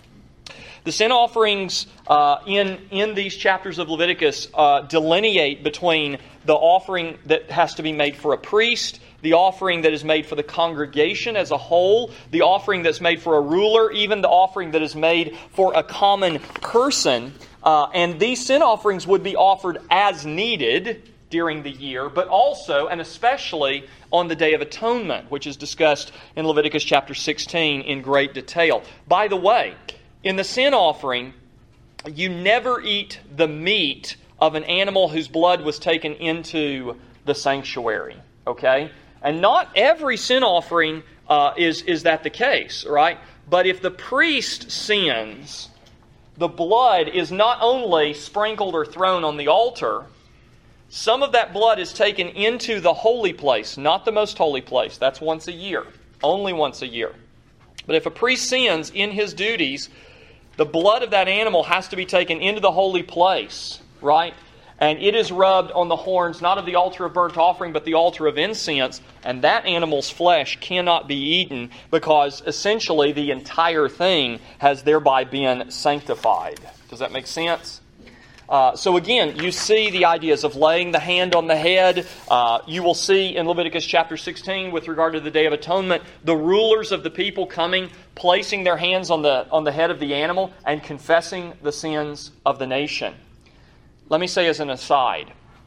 The sin offerings uh, in, in these chapters of Leviticus uh, delineate between the offering that has to be made for a priest, the offering that is made for the congregation as a whole, the offering that's made for a ruler, even the offering that is made for a common person. Uh, and these sin offerings would be offered as needed during the year, but also and especially on the Day of Atonement, which is discussed in Leviticus chapter sixteen in great detail. By the way, in the sin offering, you never eat the meat of an animal whose blood was taken into the sanctuary, okay? And not every sin offering uh, is, is that the case, right? But if the priest sins, the blood is not only sprinkled or thrown on the altar, some of that blood is taken into the holy place, not the most holy place. That's once a year, only once a year. But if a priest sins in his duties, the blood of that animal has to be taken into the holy place, right? And it is rubbed on the horns, not of the altar of burnt offering, but the altar of incense. And that animal's flesh cannot be eaten because essentially the entire thing has thereby been sanctified. Does that make sense? Uh, so again, you see the ideas of laying the hand on the head. Uh, you will see in Leviticus chapter sixteen, with regard to the Day of Atonement, the rulers of the people coming, placing their hands on the on the head of the animal and confessing the sins of the nation. Let me say as an aside,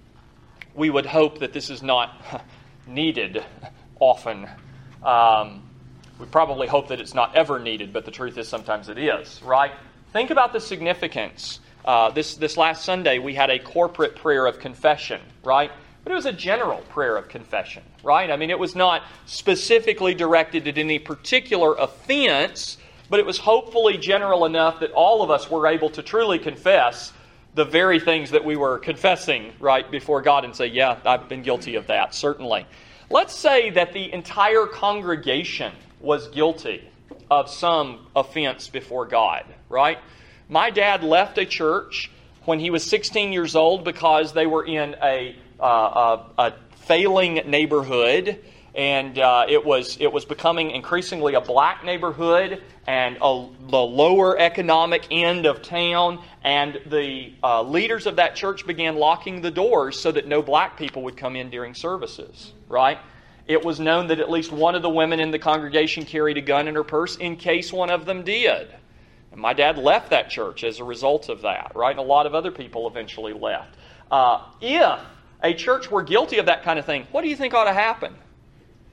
we would hope that this is not needed often. Um, we probably hope that it's not ever needed, but the truth is sometimes it is, right? Think about the significance. Uh, this, this last Sunday, we had a corporate prayer of confession, right? But it was a general prayer of confession, right? I mean, it was not specifically directed at any particular offense, but it was hopefully general enough that all of us were able to truly confess the very things that we were confessing, right, before God and say, yeah, I've been guilty of that, certainly. Let's say that the entire congregation was guilty of some offense before God, right? My dad left a church when he was sixteen years old because they were in a, uh, a, a failing neighborhood, and uh, it was it was becoming increasingly a black neighborhood and a, the lower economic end of town, and the uh, leaders of that church began locking the doors so that no black people would come in during services, right? It was known that at least one of the women in the congregation carried a gun in her purse in case one of them did. And my dad left that church as a result of that, right? And a lot of other people eventually left. Uh, if a church were guilty of that kind of thing, what do you think ought to happen?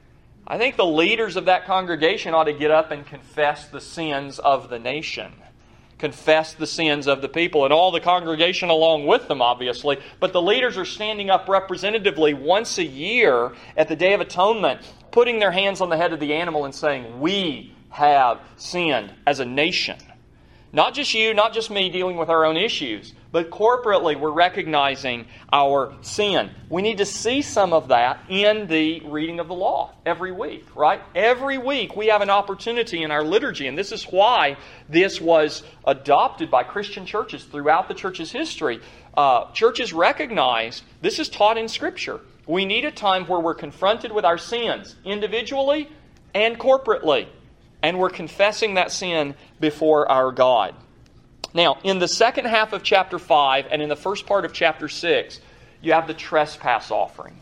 I think the leaders of that congregation ought to get up and confess the sins of the nation. Confess the sins of the people, and all the congregation along with them, obviously. But the leaders are standing up representatively once a year at the Day of Atonement, putting their hands on the head of the animal and saying, we have sinned as a nation. Not just you, not just me dealing with our own issues, but corporately we're recognizing our sin. We need to see some of that in the reading of the law every week, right? Every week we have an opportunity in our liturgy, and this is why this was adopted by Christian churches throughout the church's history. Uh, churches recognize this is taught in Scripture. We need a time where we're confronted with our sins, individually and corporately. And we're confessing that sin before our God. Now, in the second half of chapter five and in the first part of chapter six, you have the trespass offering.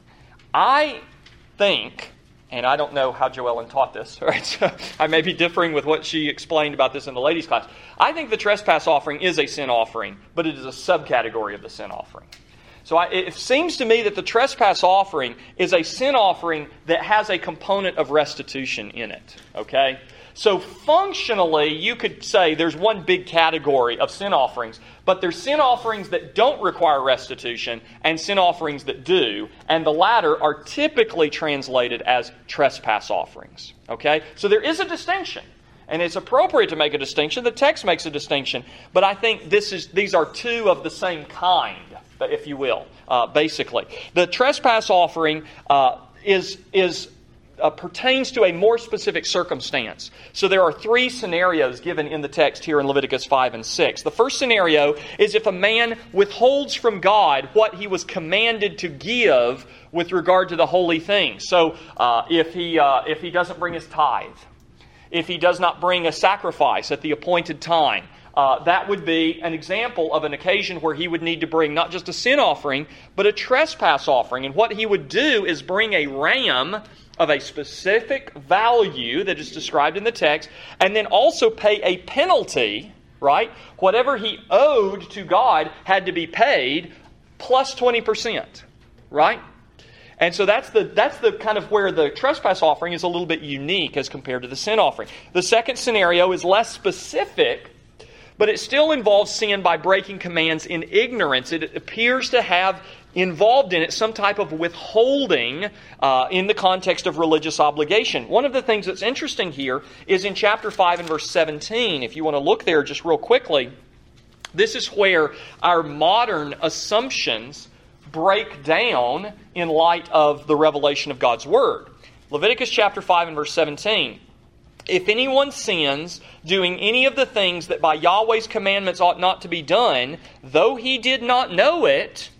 I think, and I don't know how Joellen taught this, right? So I may be differing with what she explained about this in the ladies' class. I think the trespass offering is a sin offering, but it is a subcategory of the sin offering. So I, it seems to me that the trespass offering is a sin offering that has a component of restitution in it, okay? So functionally, you could say there's one big category of sin offerings, but there's sin offerings that don't require restitution and sin offerings that do, and the latter are typically translated as trespass offerings. Okay? So there is a distinction, and it's appropriate to make a distinction. The text makes a distinction, but I think this is these are two of the same kind, if you will, uh, basically. The trespass offering uh, is is... Uh, pertains to a more specific circumstance. So there are three scenarios given in the text here in Leviticus five and six. The first scenario is if a man withholds from God what he was commanded to give with regard to the holy things. So uh, if he uh, if he doesn't bring his tithe, if he does not bring a sacrifice at the appointed time, Uh, that would be an example of an occasion where he would need to bring not just a sin offering, but a trespass offering. And what he would do is bring a ram of a specific value that is described in the text, and then also pay a penalty, right? Whatever he owed to God had to be paid plus twenty percent, right? And so that's the that's the kind of where the trespass offering is a little bit unique as compared to the sin offering. The second scenario is less specific, but it still involves sin by breaking commands in ignorance. It appears to have involved in it some type of withholding uh, in the context of religious obligation. One of the things that's interesting here is in chapter five and verse seventeen. If you want to look there just real quickly, this is where our modern assumptions break down in light of the revelation of God's Word. Leviticus chapter five and verse seventeen. If anyone sins, doing any of the things that by Yahweh's commandments ought not to be done, though he did not know it,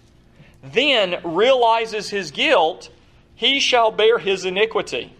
then realizes his guilt, he shall bear his iniquity.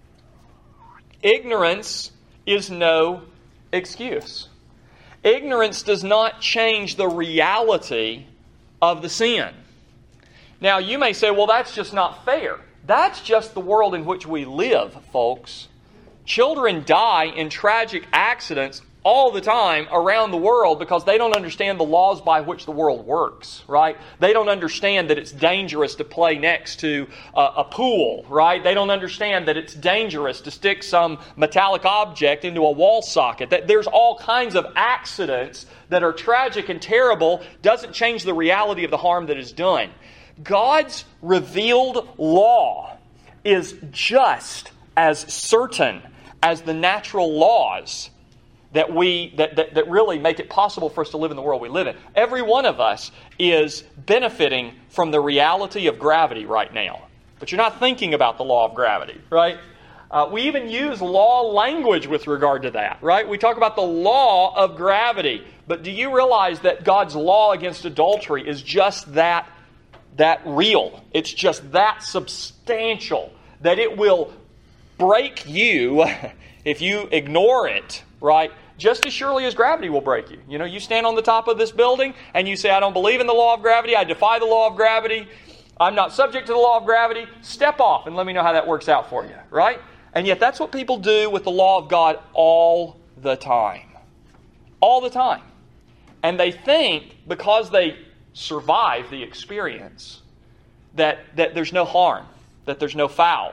Ignorance is no excuse. Ignorance does not change the reality of the sin. Now, you may say, well, that's just not fair. That's just the world in which we live, folks. Children die in tragic accidents all the time around the world because they don't understand the laws by which the world works, right? They don't understand that it's dangerous to play next to a, a pool, right? They don't understand that it's dangerous to stick some metallic object into a wall socket. That there's all kinds of accidents that are tragic and terrible. Doesn't change the reality of the harm that is done. God's revealed law is just as certain as the natural laws that we that, that, that really make it possible for us to live in the world we live in. Every one of us is benefiting from the reality of gravity right now. But you're not thinking about the law of gravity, right? Uh, we even use law language with regard to that, right? We talk about the law of gravity. But do you realize that God's law against adultery is just that, that real? It's just that substantial that it will break you if you ignore it, right? Just as surely as gravity will break you. You know, you stand on the top of this building and you say, I don't believe in the law of gravity. I defy the law of gravity. I'm not subject to the law of gravity. Step off and let me know how that works out for you, right? And yet that's what people do with the law of God all the time. All the time. And they think because they survive the experience that, that there's no harm, that there's no foul.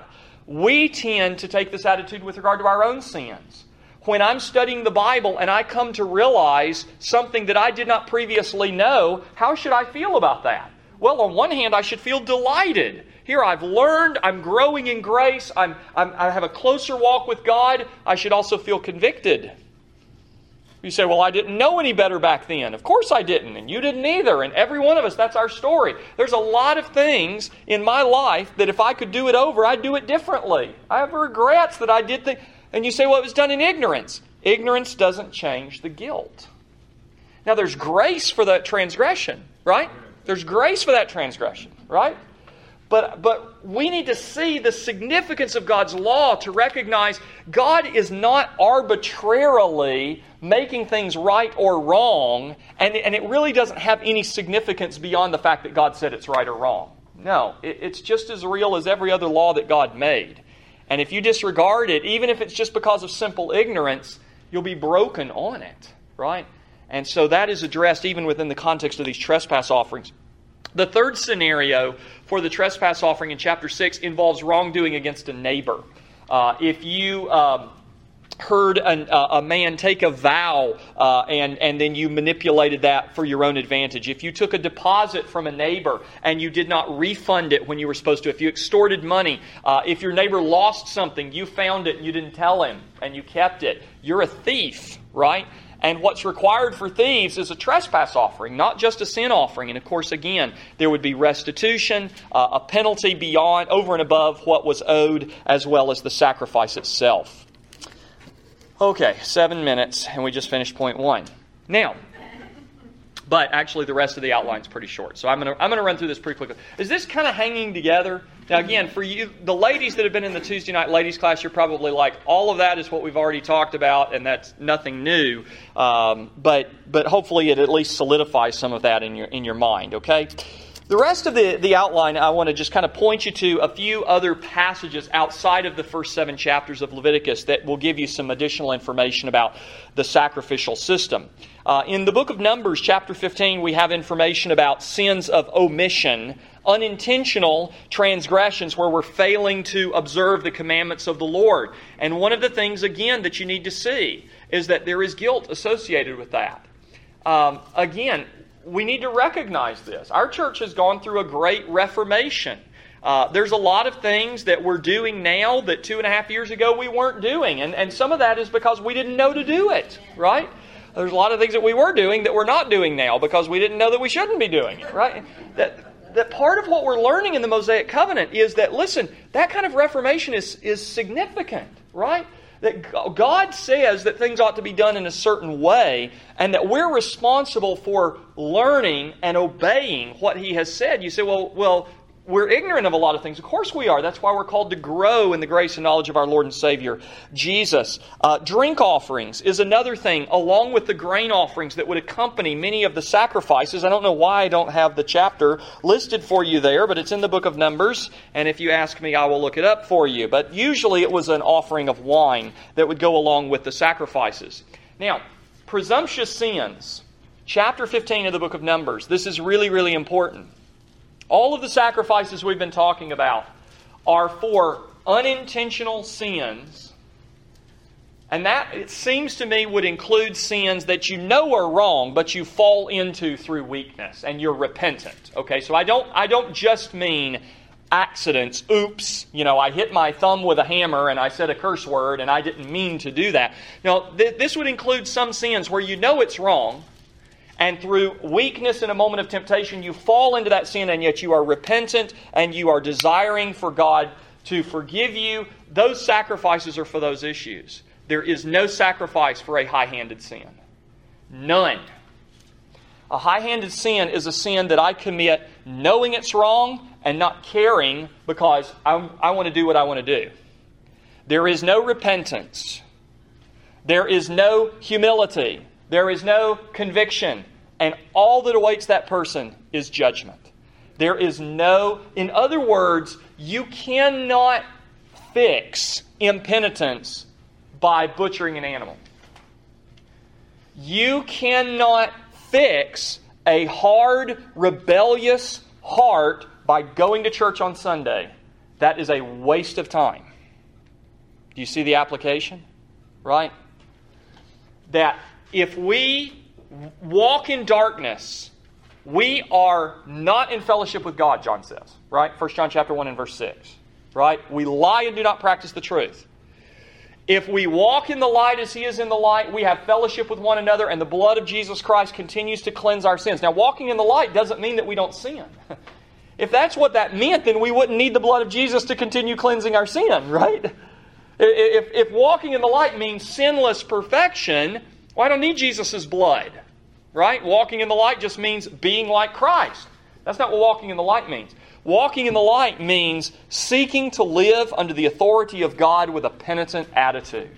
we tend to take this attitude with regard to our own sins. When I'm studying the Bible and I come to realize something that I did not previously know, how should I feel about that? Well, on one hand, I should feel delighted. Here I've learned, I'm growing in grace, I'm, I'm, I have a closer walk with God. I should also feel convicted. You say, well, I didn't know any better back then. Of course I didn't, and you didn't either. And every one of us, that's our story. There's a lot of things in my life that if I could do it over, I'd do it differently. I have regrets that I did things. And you say, well, it was done in ignorance. Ignorance doesn't change the guilt. Now, there's grace for that transgression, right? There's grace for that transgression, right? But, but we need to see the significance of God's law to recognize God is not arbitrarily making things right or wrong, and, and it really doesn't have any significance beyond the fact that God said it's right or wrong. No, it, it's just as real as every other law that God made. And if you disregard it, even if it's just because of simple ignorance, you'll be broken on it, right? And so that is addressed even within the context of these trespass offerings. The third scenario for the trespass offering in chapter six involves wrongdoing against a neighbor. Uh, if you um, heard an, uh, a man take a vow uh, and, and then you manipulated that for your own advantage, if you took a deposit from a neighbor and you did not refund it when you were supposed to, if you extorted money, uh, if your neighbor lost something, you found it and you didn't tell him and you kept it, you're a thief, right? And what's required for thieves is a trespass offering, not just a sin offering. And of course, again, there would be restitution, uh, a penalty beyond, over and above what was owed, as well as the sacrifice itself. Okay, seven minutes, and we just finished point one. Now, but actually the rest of the outline is pretty short, so I'm going to I'm going to run through this pretty quickly. Is this kind of hanging together? Now again, for you, the ladies that have been in the Tuesday night ladies class, you're probably like, all of that is what we've already talked about, and that's nothing new. Um, but but hopefully it at least solidifies some of that in your in your mind. Okay. The rest of the, the outline, I want to just kind of point you to a few other passages outside of the first seven chapters of Leviticus that will give you some additional information about the sacrificial system. Uh, in the book of Numbers, chapter fifteen, we have information about sins of omission, unintentional transgressions where we're failing to observe the commandments of the Lord. And one of the things, again, that you need to see is that there is guilt associated with that. Um, again, we need to recognize this. Our church has gone through a great reformation. Uh, there's a lot of things that we're doing now that two and a half years ago we weren't doing. And, and some of that is because we didn't know to do it, right? There's a lot of things that we were doing that we're not doing now because we didn't know that we shouldn't be doing it, right? That, that part of what we're learning in the Mosaic Covenant is that, listen, that kind of reformation is, is significant, right? That God says that things ought to be done in a certain way, and that we're responsible for learning and obeying what He has said. You say, well, well, we're ignorant of a lot of things. Of course we are. That's why we're called to grow in the grace and knowledge of our Lord and Savior, Jesus. Uh, drink offerings is another thing, along with the grain offerings that would accompany many of the sacrifices. I don't know why I don't have the chapter listed for you there, but it's in the book of Numbers. And if you ask me, I will look it up for you. But usually it was an offering of wine that would go along with the sacrifices. Now, presumptuous sins. Chapter fifteen of the book of Numbers. This is really, really important. All of the sacrifices we've been talking about are for unintentional sins. And that, it seems to me, would include sins that you know are wrong, but you fall into through weakness, and you're repentant. Okay, so I don't, I don't just mean accidents. Oops, you know, I hit my thumb with a hammer and I said a curse word and I didn't mean to do that. Now, th- this would include some sins where you know it's wrong, and through weakness in a moment of temptation, you fall into that sin, and yet you are repentant and you are desiring for God to forgive you. Those sacrifices are for those issues. There is no sacrifice for a high-handed sin. None. A high-handed sin is a sin that I commit knowing it's wrong and not caring because I, I want to do what I want to do. There is no repentance. There is no humility. There is no conviction, and all that awaits that person is judgment. There is no, in other words, you cannot fix impenitence by butchering an animal. You cannot fix a hard, rebellious heart by going to church on Sunday. That is a waste of time. Do you see the application? Right? That if we walk in darkness, we are not in fellowship with God, John says. Right? First John chapter one and verse six. Right? We lie and do not practice the truth. If we walk in the light as He is in the light, we have fellowship with one another, and the blood of Jesus Christ continues to cleanse our sins. Now, walking in the light doesn't mean that we don't sin. If that's what that meant, then we wouldn't need the blood of Jesus to continue cleansing our sin, right? If, if walking in the light means sinless perfection, well, I don't need Jesus' blood, right? Walking in the light just means being like Christ. That's not what walking in the light means. Walking in the light means seeking to live under the authority of God with a penitent attitude.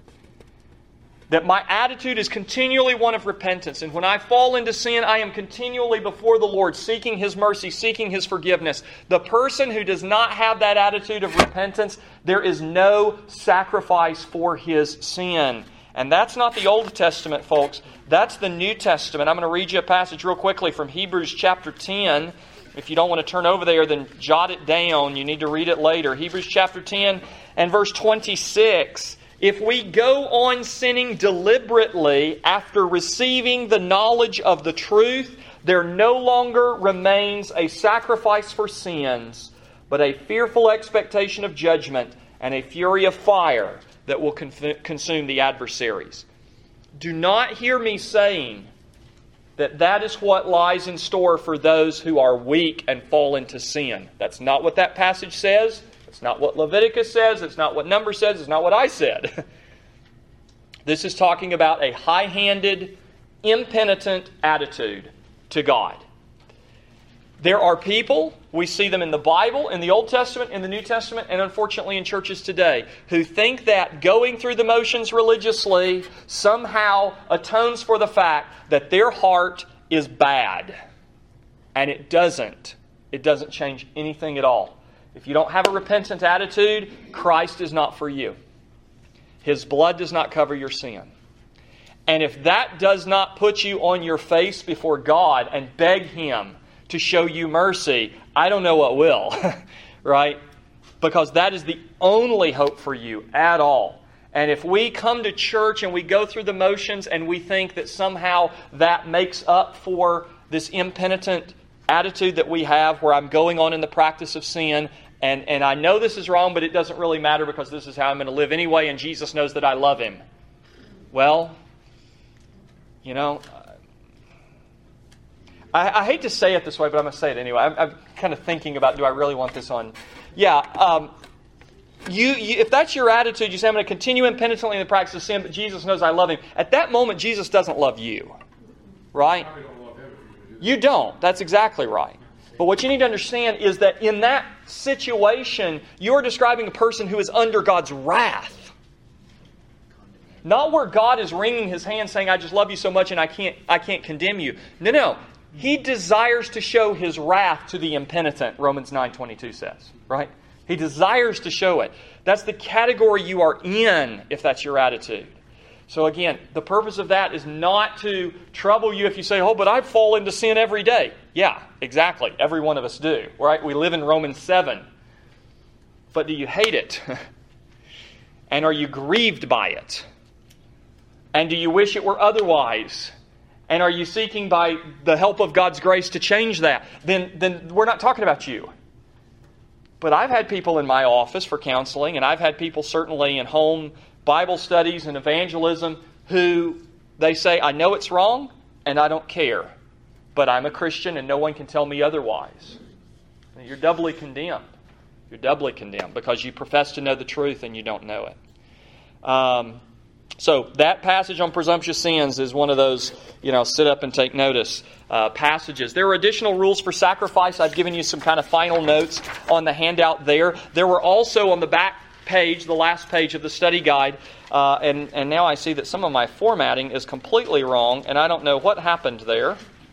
That my attitude is continually one of repentance. And when I fall into sin, I am continually before the Lord, seeking His mercy, seeking His forgiveness. The person who does not have that attitude of repentance, there is no sacrifice for his sin. And that's not the Old Testament, folks. That's the New Testament. I'm going to read you a passage real quickly from Hebrews chapter ten. If you don't want to turn over there, then jot it down. You need to read it later. Hebrews chapter ten and verse twenty-six. If we go on sinning deliberately after receiving the knowledge of the truth, there no longer remains a sacrifice for sins, but a fearful expectation of judgment and a fury of fire that will consume the adversaries. Do not hear me saying that that is what lies in store for those who are weak and fall into sin. That's not what that passage says. It's not what Leviticus says. It's not what Numbers says. It's not what I said. This is talking about a high-handed, impenitent attitude to God. There are people, we see them in the Bible, in the Old Testament, in the New Testament, and unfortunately in churches today, who think that going through the motions religiously somehow atones for the fact that their heart is bad. And it doesn't. It doesn't change anything at all. If you don't have a repentant attitude, Christ is not for you. His blood does not cover your sin. And if that does not put you on your face before God and beg Him to show you mercy, I don't know what will, right? Because that is the only hope for you at all. And if we come to church and we go through the motions and we think that somehow that makes up for this impenitent attitude that we have where I'm going on in the practice of sin, and, and I know this is wrong, but it doesn't really matter because this is how I'm going to live anyway, and Jesus knows that I love Him. Well, you know, I, I hate to say it this way, but I'm going to say it anyway. I'm, I'm kind of thinking about, do I really want this on? Yeah, um, you, you if that's your attitude, you say, I'm going to continue impenitently in the practice of sin, but Jesus knows I love Him. At that moment, Jesus doesn't love you, right? You don't. That's exactly right. But what you need to understand is that in that situation, you're describing a person who is under God's wrath. Not where God is wringing His hand saying, I just love you so much and I can't, I can't condemn you. No, no. He desires to show His wrath to the impenitent, Romans nine twenty-two says. Right? He desires to show it. That's the category you are in if that's your attitude. So again, the purpose of that is not to trouble you if you say, oh, but I fall into sin every day. Yeah, exactly. Every one of us do. Right? We live in Romans seven. But do you hate it? And are you grieved by it? And do you wish it were otherwise? And are you seeking by the help of God's grace to change that? Then, then we're not talking about you. But I've had people in my office for counseling, and I've had people certainly in home Bible studies and evangelism who they say, I know it's wrong and I don't care, but I'm a Christian and no one can tell me otherwise. You're doubly condemned. You're doubly condemned because you profess to know the truth and you don't know it. Um, so that passage on presumptuous sins is one of those, you know, sit up and take notice uh, passages. There are additional rules for sacrifice. I've given you some kind of final notes on the handout there. There were also on the back page, the last page of the study guide, uh, and, and now I see that some of my formatting is completely wrong, and I don't know what happened there.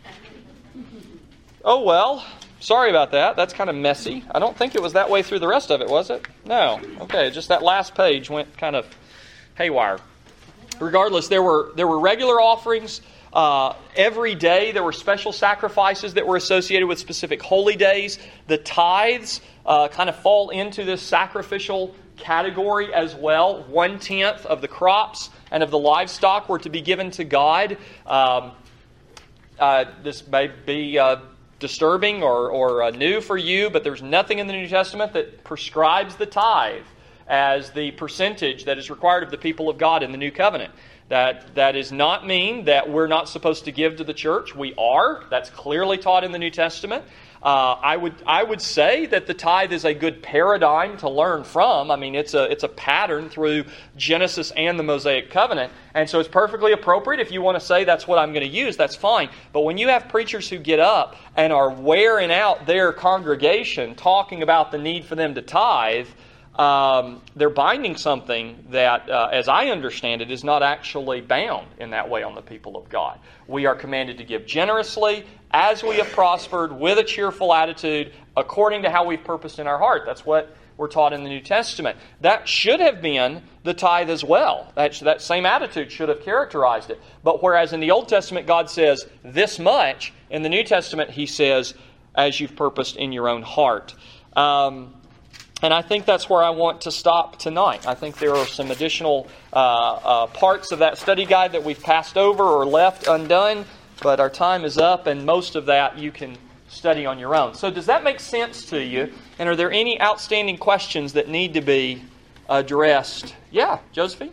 Oh well, sorry about that. That's kind of messy. I don't think it was that way through the rest of it, was it? No. Okay, just that last page went kind of haywire. Regardless, there were there were regular offerings Uh, every day there were special sacrifices that were associated with specific holy days. The tithes uh, kind of fall into this sacrificial category as well. One-tenth of the crops and of the livestock were to be given to God. Um, uh, this may be uh, disturbing or, or uh, new for you, but there's nothing in the New Testament that prescribes the tithe as the percentage that is required of the people of God in the New Covenant. That that does not mean that we're not supposed to give to the church. We are. That's clearly taught in the New Testament. Uh, I would I would say that the tithe is a good paradigm to learn from. I mean, it's a it's a pattern through Genesis and the Mosaic Covenant, and so it's perfectly appropriate. If you want to say that's what I'm going to use, that's fine. But when you have preachers who get up and are wearing out their congregation talking about the need for them to tithe, Um, they're binding something that, uh, as I understand it, is not actually bound in that way on the people of God. We are commanded to give generously, as we have prospered, with a cheerful attitude, according to how we've purposed in our heart. That's what we're taught in the New Testament. That should have been the tithe as well. That, that same attitude should have characterized it. But whereas in the Old Testament God says this much, in the New Testament He says, as you've purposed in your own heart. Um... And I think that's where I want to stop tonight. I think there are some additional uh, uh, parts of that study guide that we've passed over or left undone, but our time is up, and most of that you can study on your own. So does that make sense to you? And are there any outstanding questions that need to be addressed? Yeah, Josephine?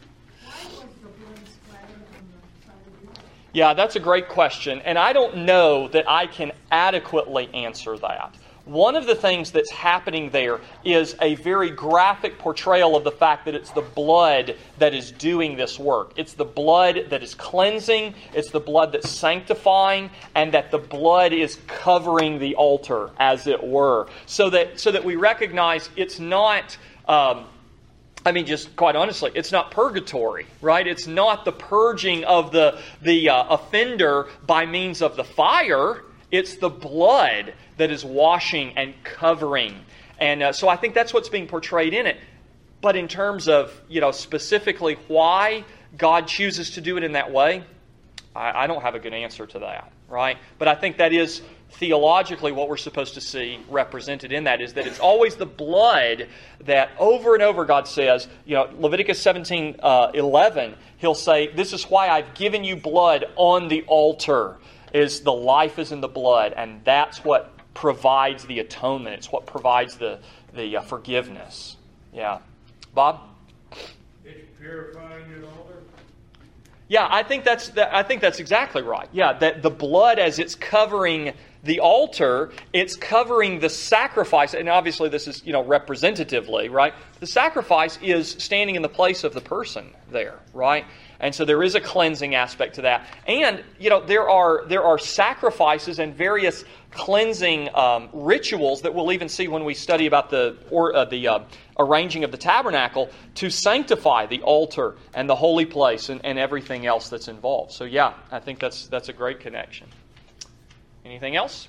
Yeah, that's a great question, and I don't know that I can adequately answer that. One of the things that's happening there is a very graphic portrayal of the fact that it's the blood that is doing this work. It's the blood that is cleansing, it's the blood that's sanctifying, and that the blood is covering the altar, as it were. So that so that we recognize it's not... Um, I mean, just quite honestly, it's not purgatory, right? It's not the purging of the, the uh, offender by means of the fire. It's the blood that is washing and covering. And uh, so I think that's what's being portrayed in it. But in terms of, you know, specifically why God chooses to do it in that way, I, I don't have a good answer to that, right? But I think that is theologically what we're supposed to see represented in that, is that it's always the blood that over and over God says, you know, Leviticus seventeen eleven, He'll say, this is why I've given you blood on the altar. Is the life is in the blood, and that's what provides the atonement. It's what provides the the uh, forgiveness. Yeah, Bob. It's purifying an altar. Yeah, I think that's that, I think that's exactly right. Yeah, that the blood, as it's covering the altar, it's covering the sacrifice, and obviously this is, you know, representatively, right? The sacrifice is standing in the place of the person there, right? And so there is a cleansing aspect to that. And, you know, there are there are sacrifices and various cleansing um, rituals that we'll even see when we study about the or uh, the uh, arranging of the tabernacle to sanctify the altar and the holy place and, and everything else that's involved. So yeah, I think that's that's a great connection. Anything else?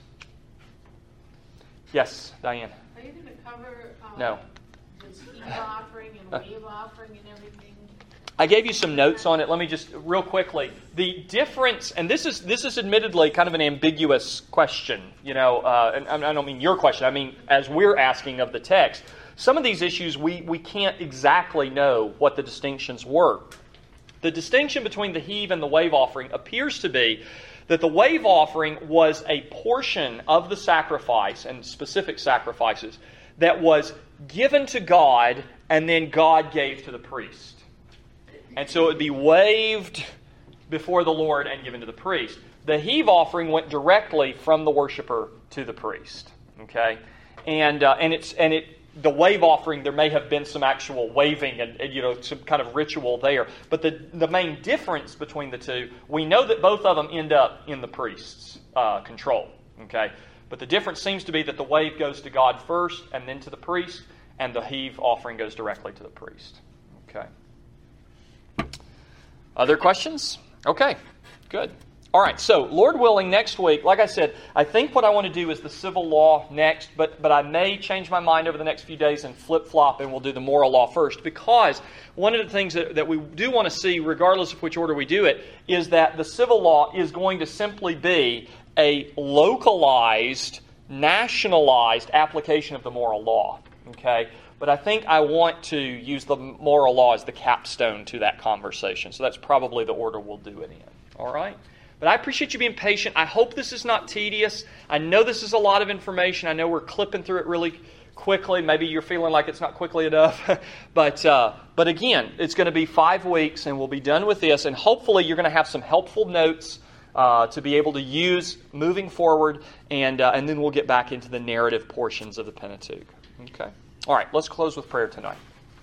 Yes, Diane. Are you going to cover uh, no. this heave offering and wave offering and everything? I gave you some notes on it. Let me just real quickly. The difference, and this is this is admittedly kind of an ambiguous question, you know, uh, and I don't mean your question. I mean as we're asking of the text. Some of these issues we, we can't exactly know what the distinctions were. The distinction between the heave and the wave offering appears to be that the wave offering was a portion of the sacrifice and specific sacrifices that was given to God and then God gave to the priest. And so it would be waved before the Lord and given to the priest. The heave offering went directly from the worshiper to the priest. Okay, and uh, and it's and it the wave offering, there may have been some actual waving and, and you know some kind of ritual there. But the the main difference between the two, we know that both of them end up in the priest's uh, control. Okay, but the difference seems to be that the wave goes to God first and then to the priest, and the heave offering goes directly to the priest. Okay. Other questions? Okay, good. All right, so Lord willing, next week, like I said, I think what I want to do is the civil law next, but, but I may change my mind over the next few days and flip-flop, and we'll do the moral law first, because one of the things that, that we do want to see, regardless of which order we do it, is that the civil law is going to simply be a localized, nationalized application of the moral law. Okay? But I think I want to use the moral law as the capstone to that conversation. So that's probably the order we'll do it in. All right? But I appreciate you being patient. I hope this is not tedious. I know this is a lot of information. I know we're clipping through it really quickly. Maybe you're feeling like it's not quickly enough. but uh, but again, it's going to be five weeks, and we'll be done with this. And hopefully you're going to have some helpful notes uh, to be able to use moving forward. And, uh, and then we'll get back into the narrative portions of the Pentateuch. Okay? All right, let's close with prayer tonight.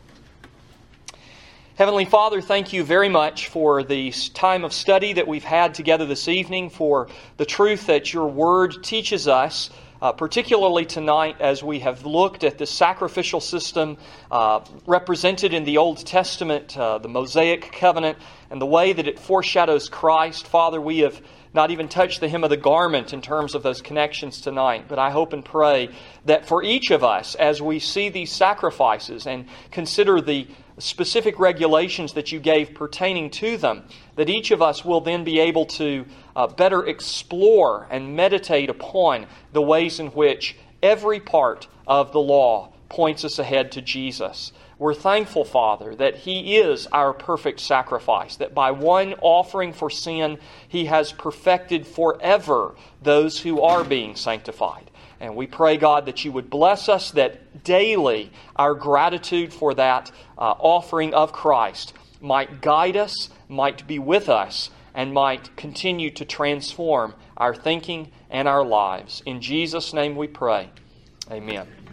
Heavenly Father, thank you very much for the time of study that we've had together this evening, for the truth that your Word teaches us, uh, particularly tonight as we have looked at the sacrificial system uh, represented in the Old Testament, uh, the Mosaic covenant, and the way that it foreshadows Christ. Father, we have not even touched the hem of the garment in terms of those connections tonight. But I hope and pray that for each of us, as we see these sacrifices and consider the specific regulations that you gave pertaining to them, that each of us will then be able to uh, better explore and meditate upon the ways in which every part of the law points us ahead to Jesus. We're thankful, Father, that He is our perfect sacrifice, that by one offering for sin, He has perfected forever those who are being sanctified. And we pray, God, that you would bless us, that daily our gratitude for that uh, offering of Christ might guide us, might be with us, and might continue to transform our thinking and our lives. In Jesus' name we pray. Amen.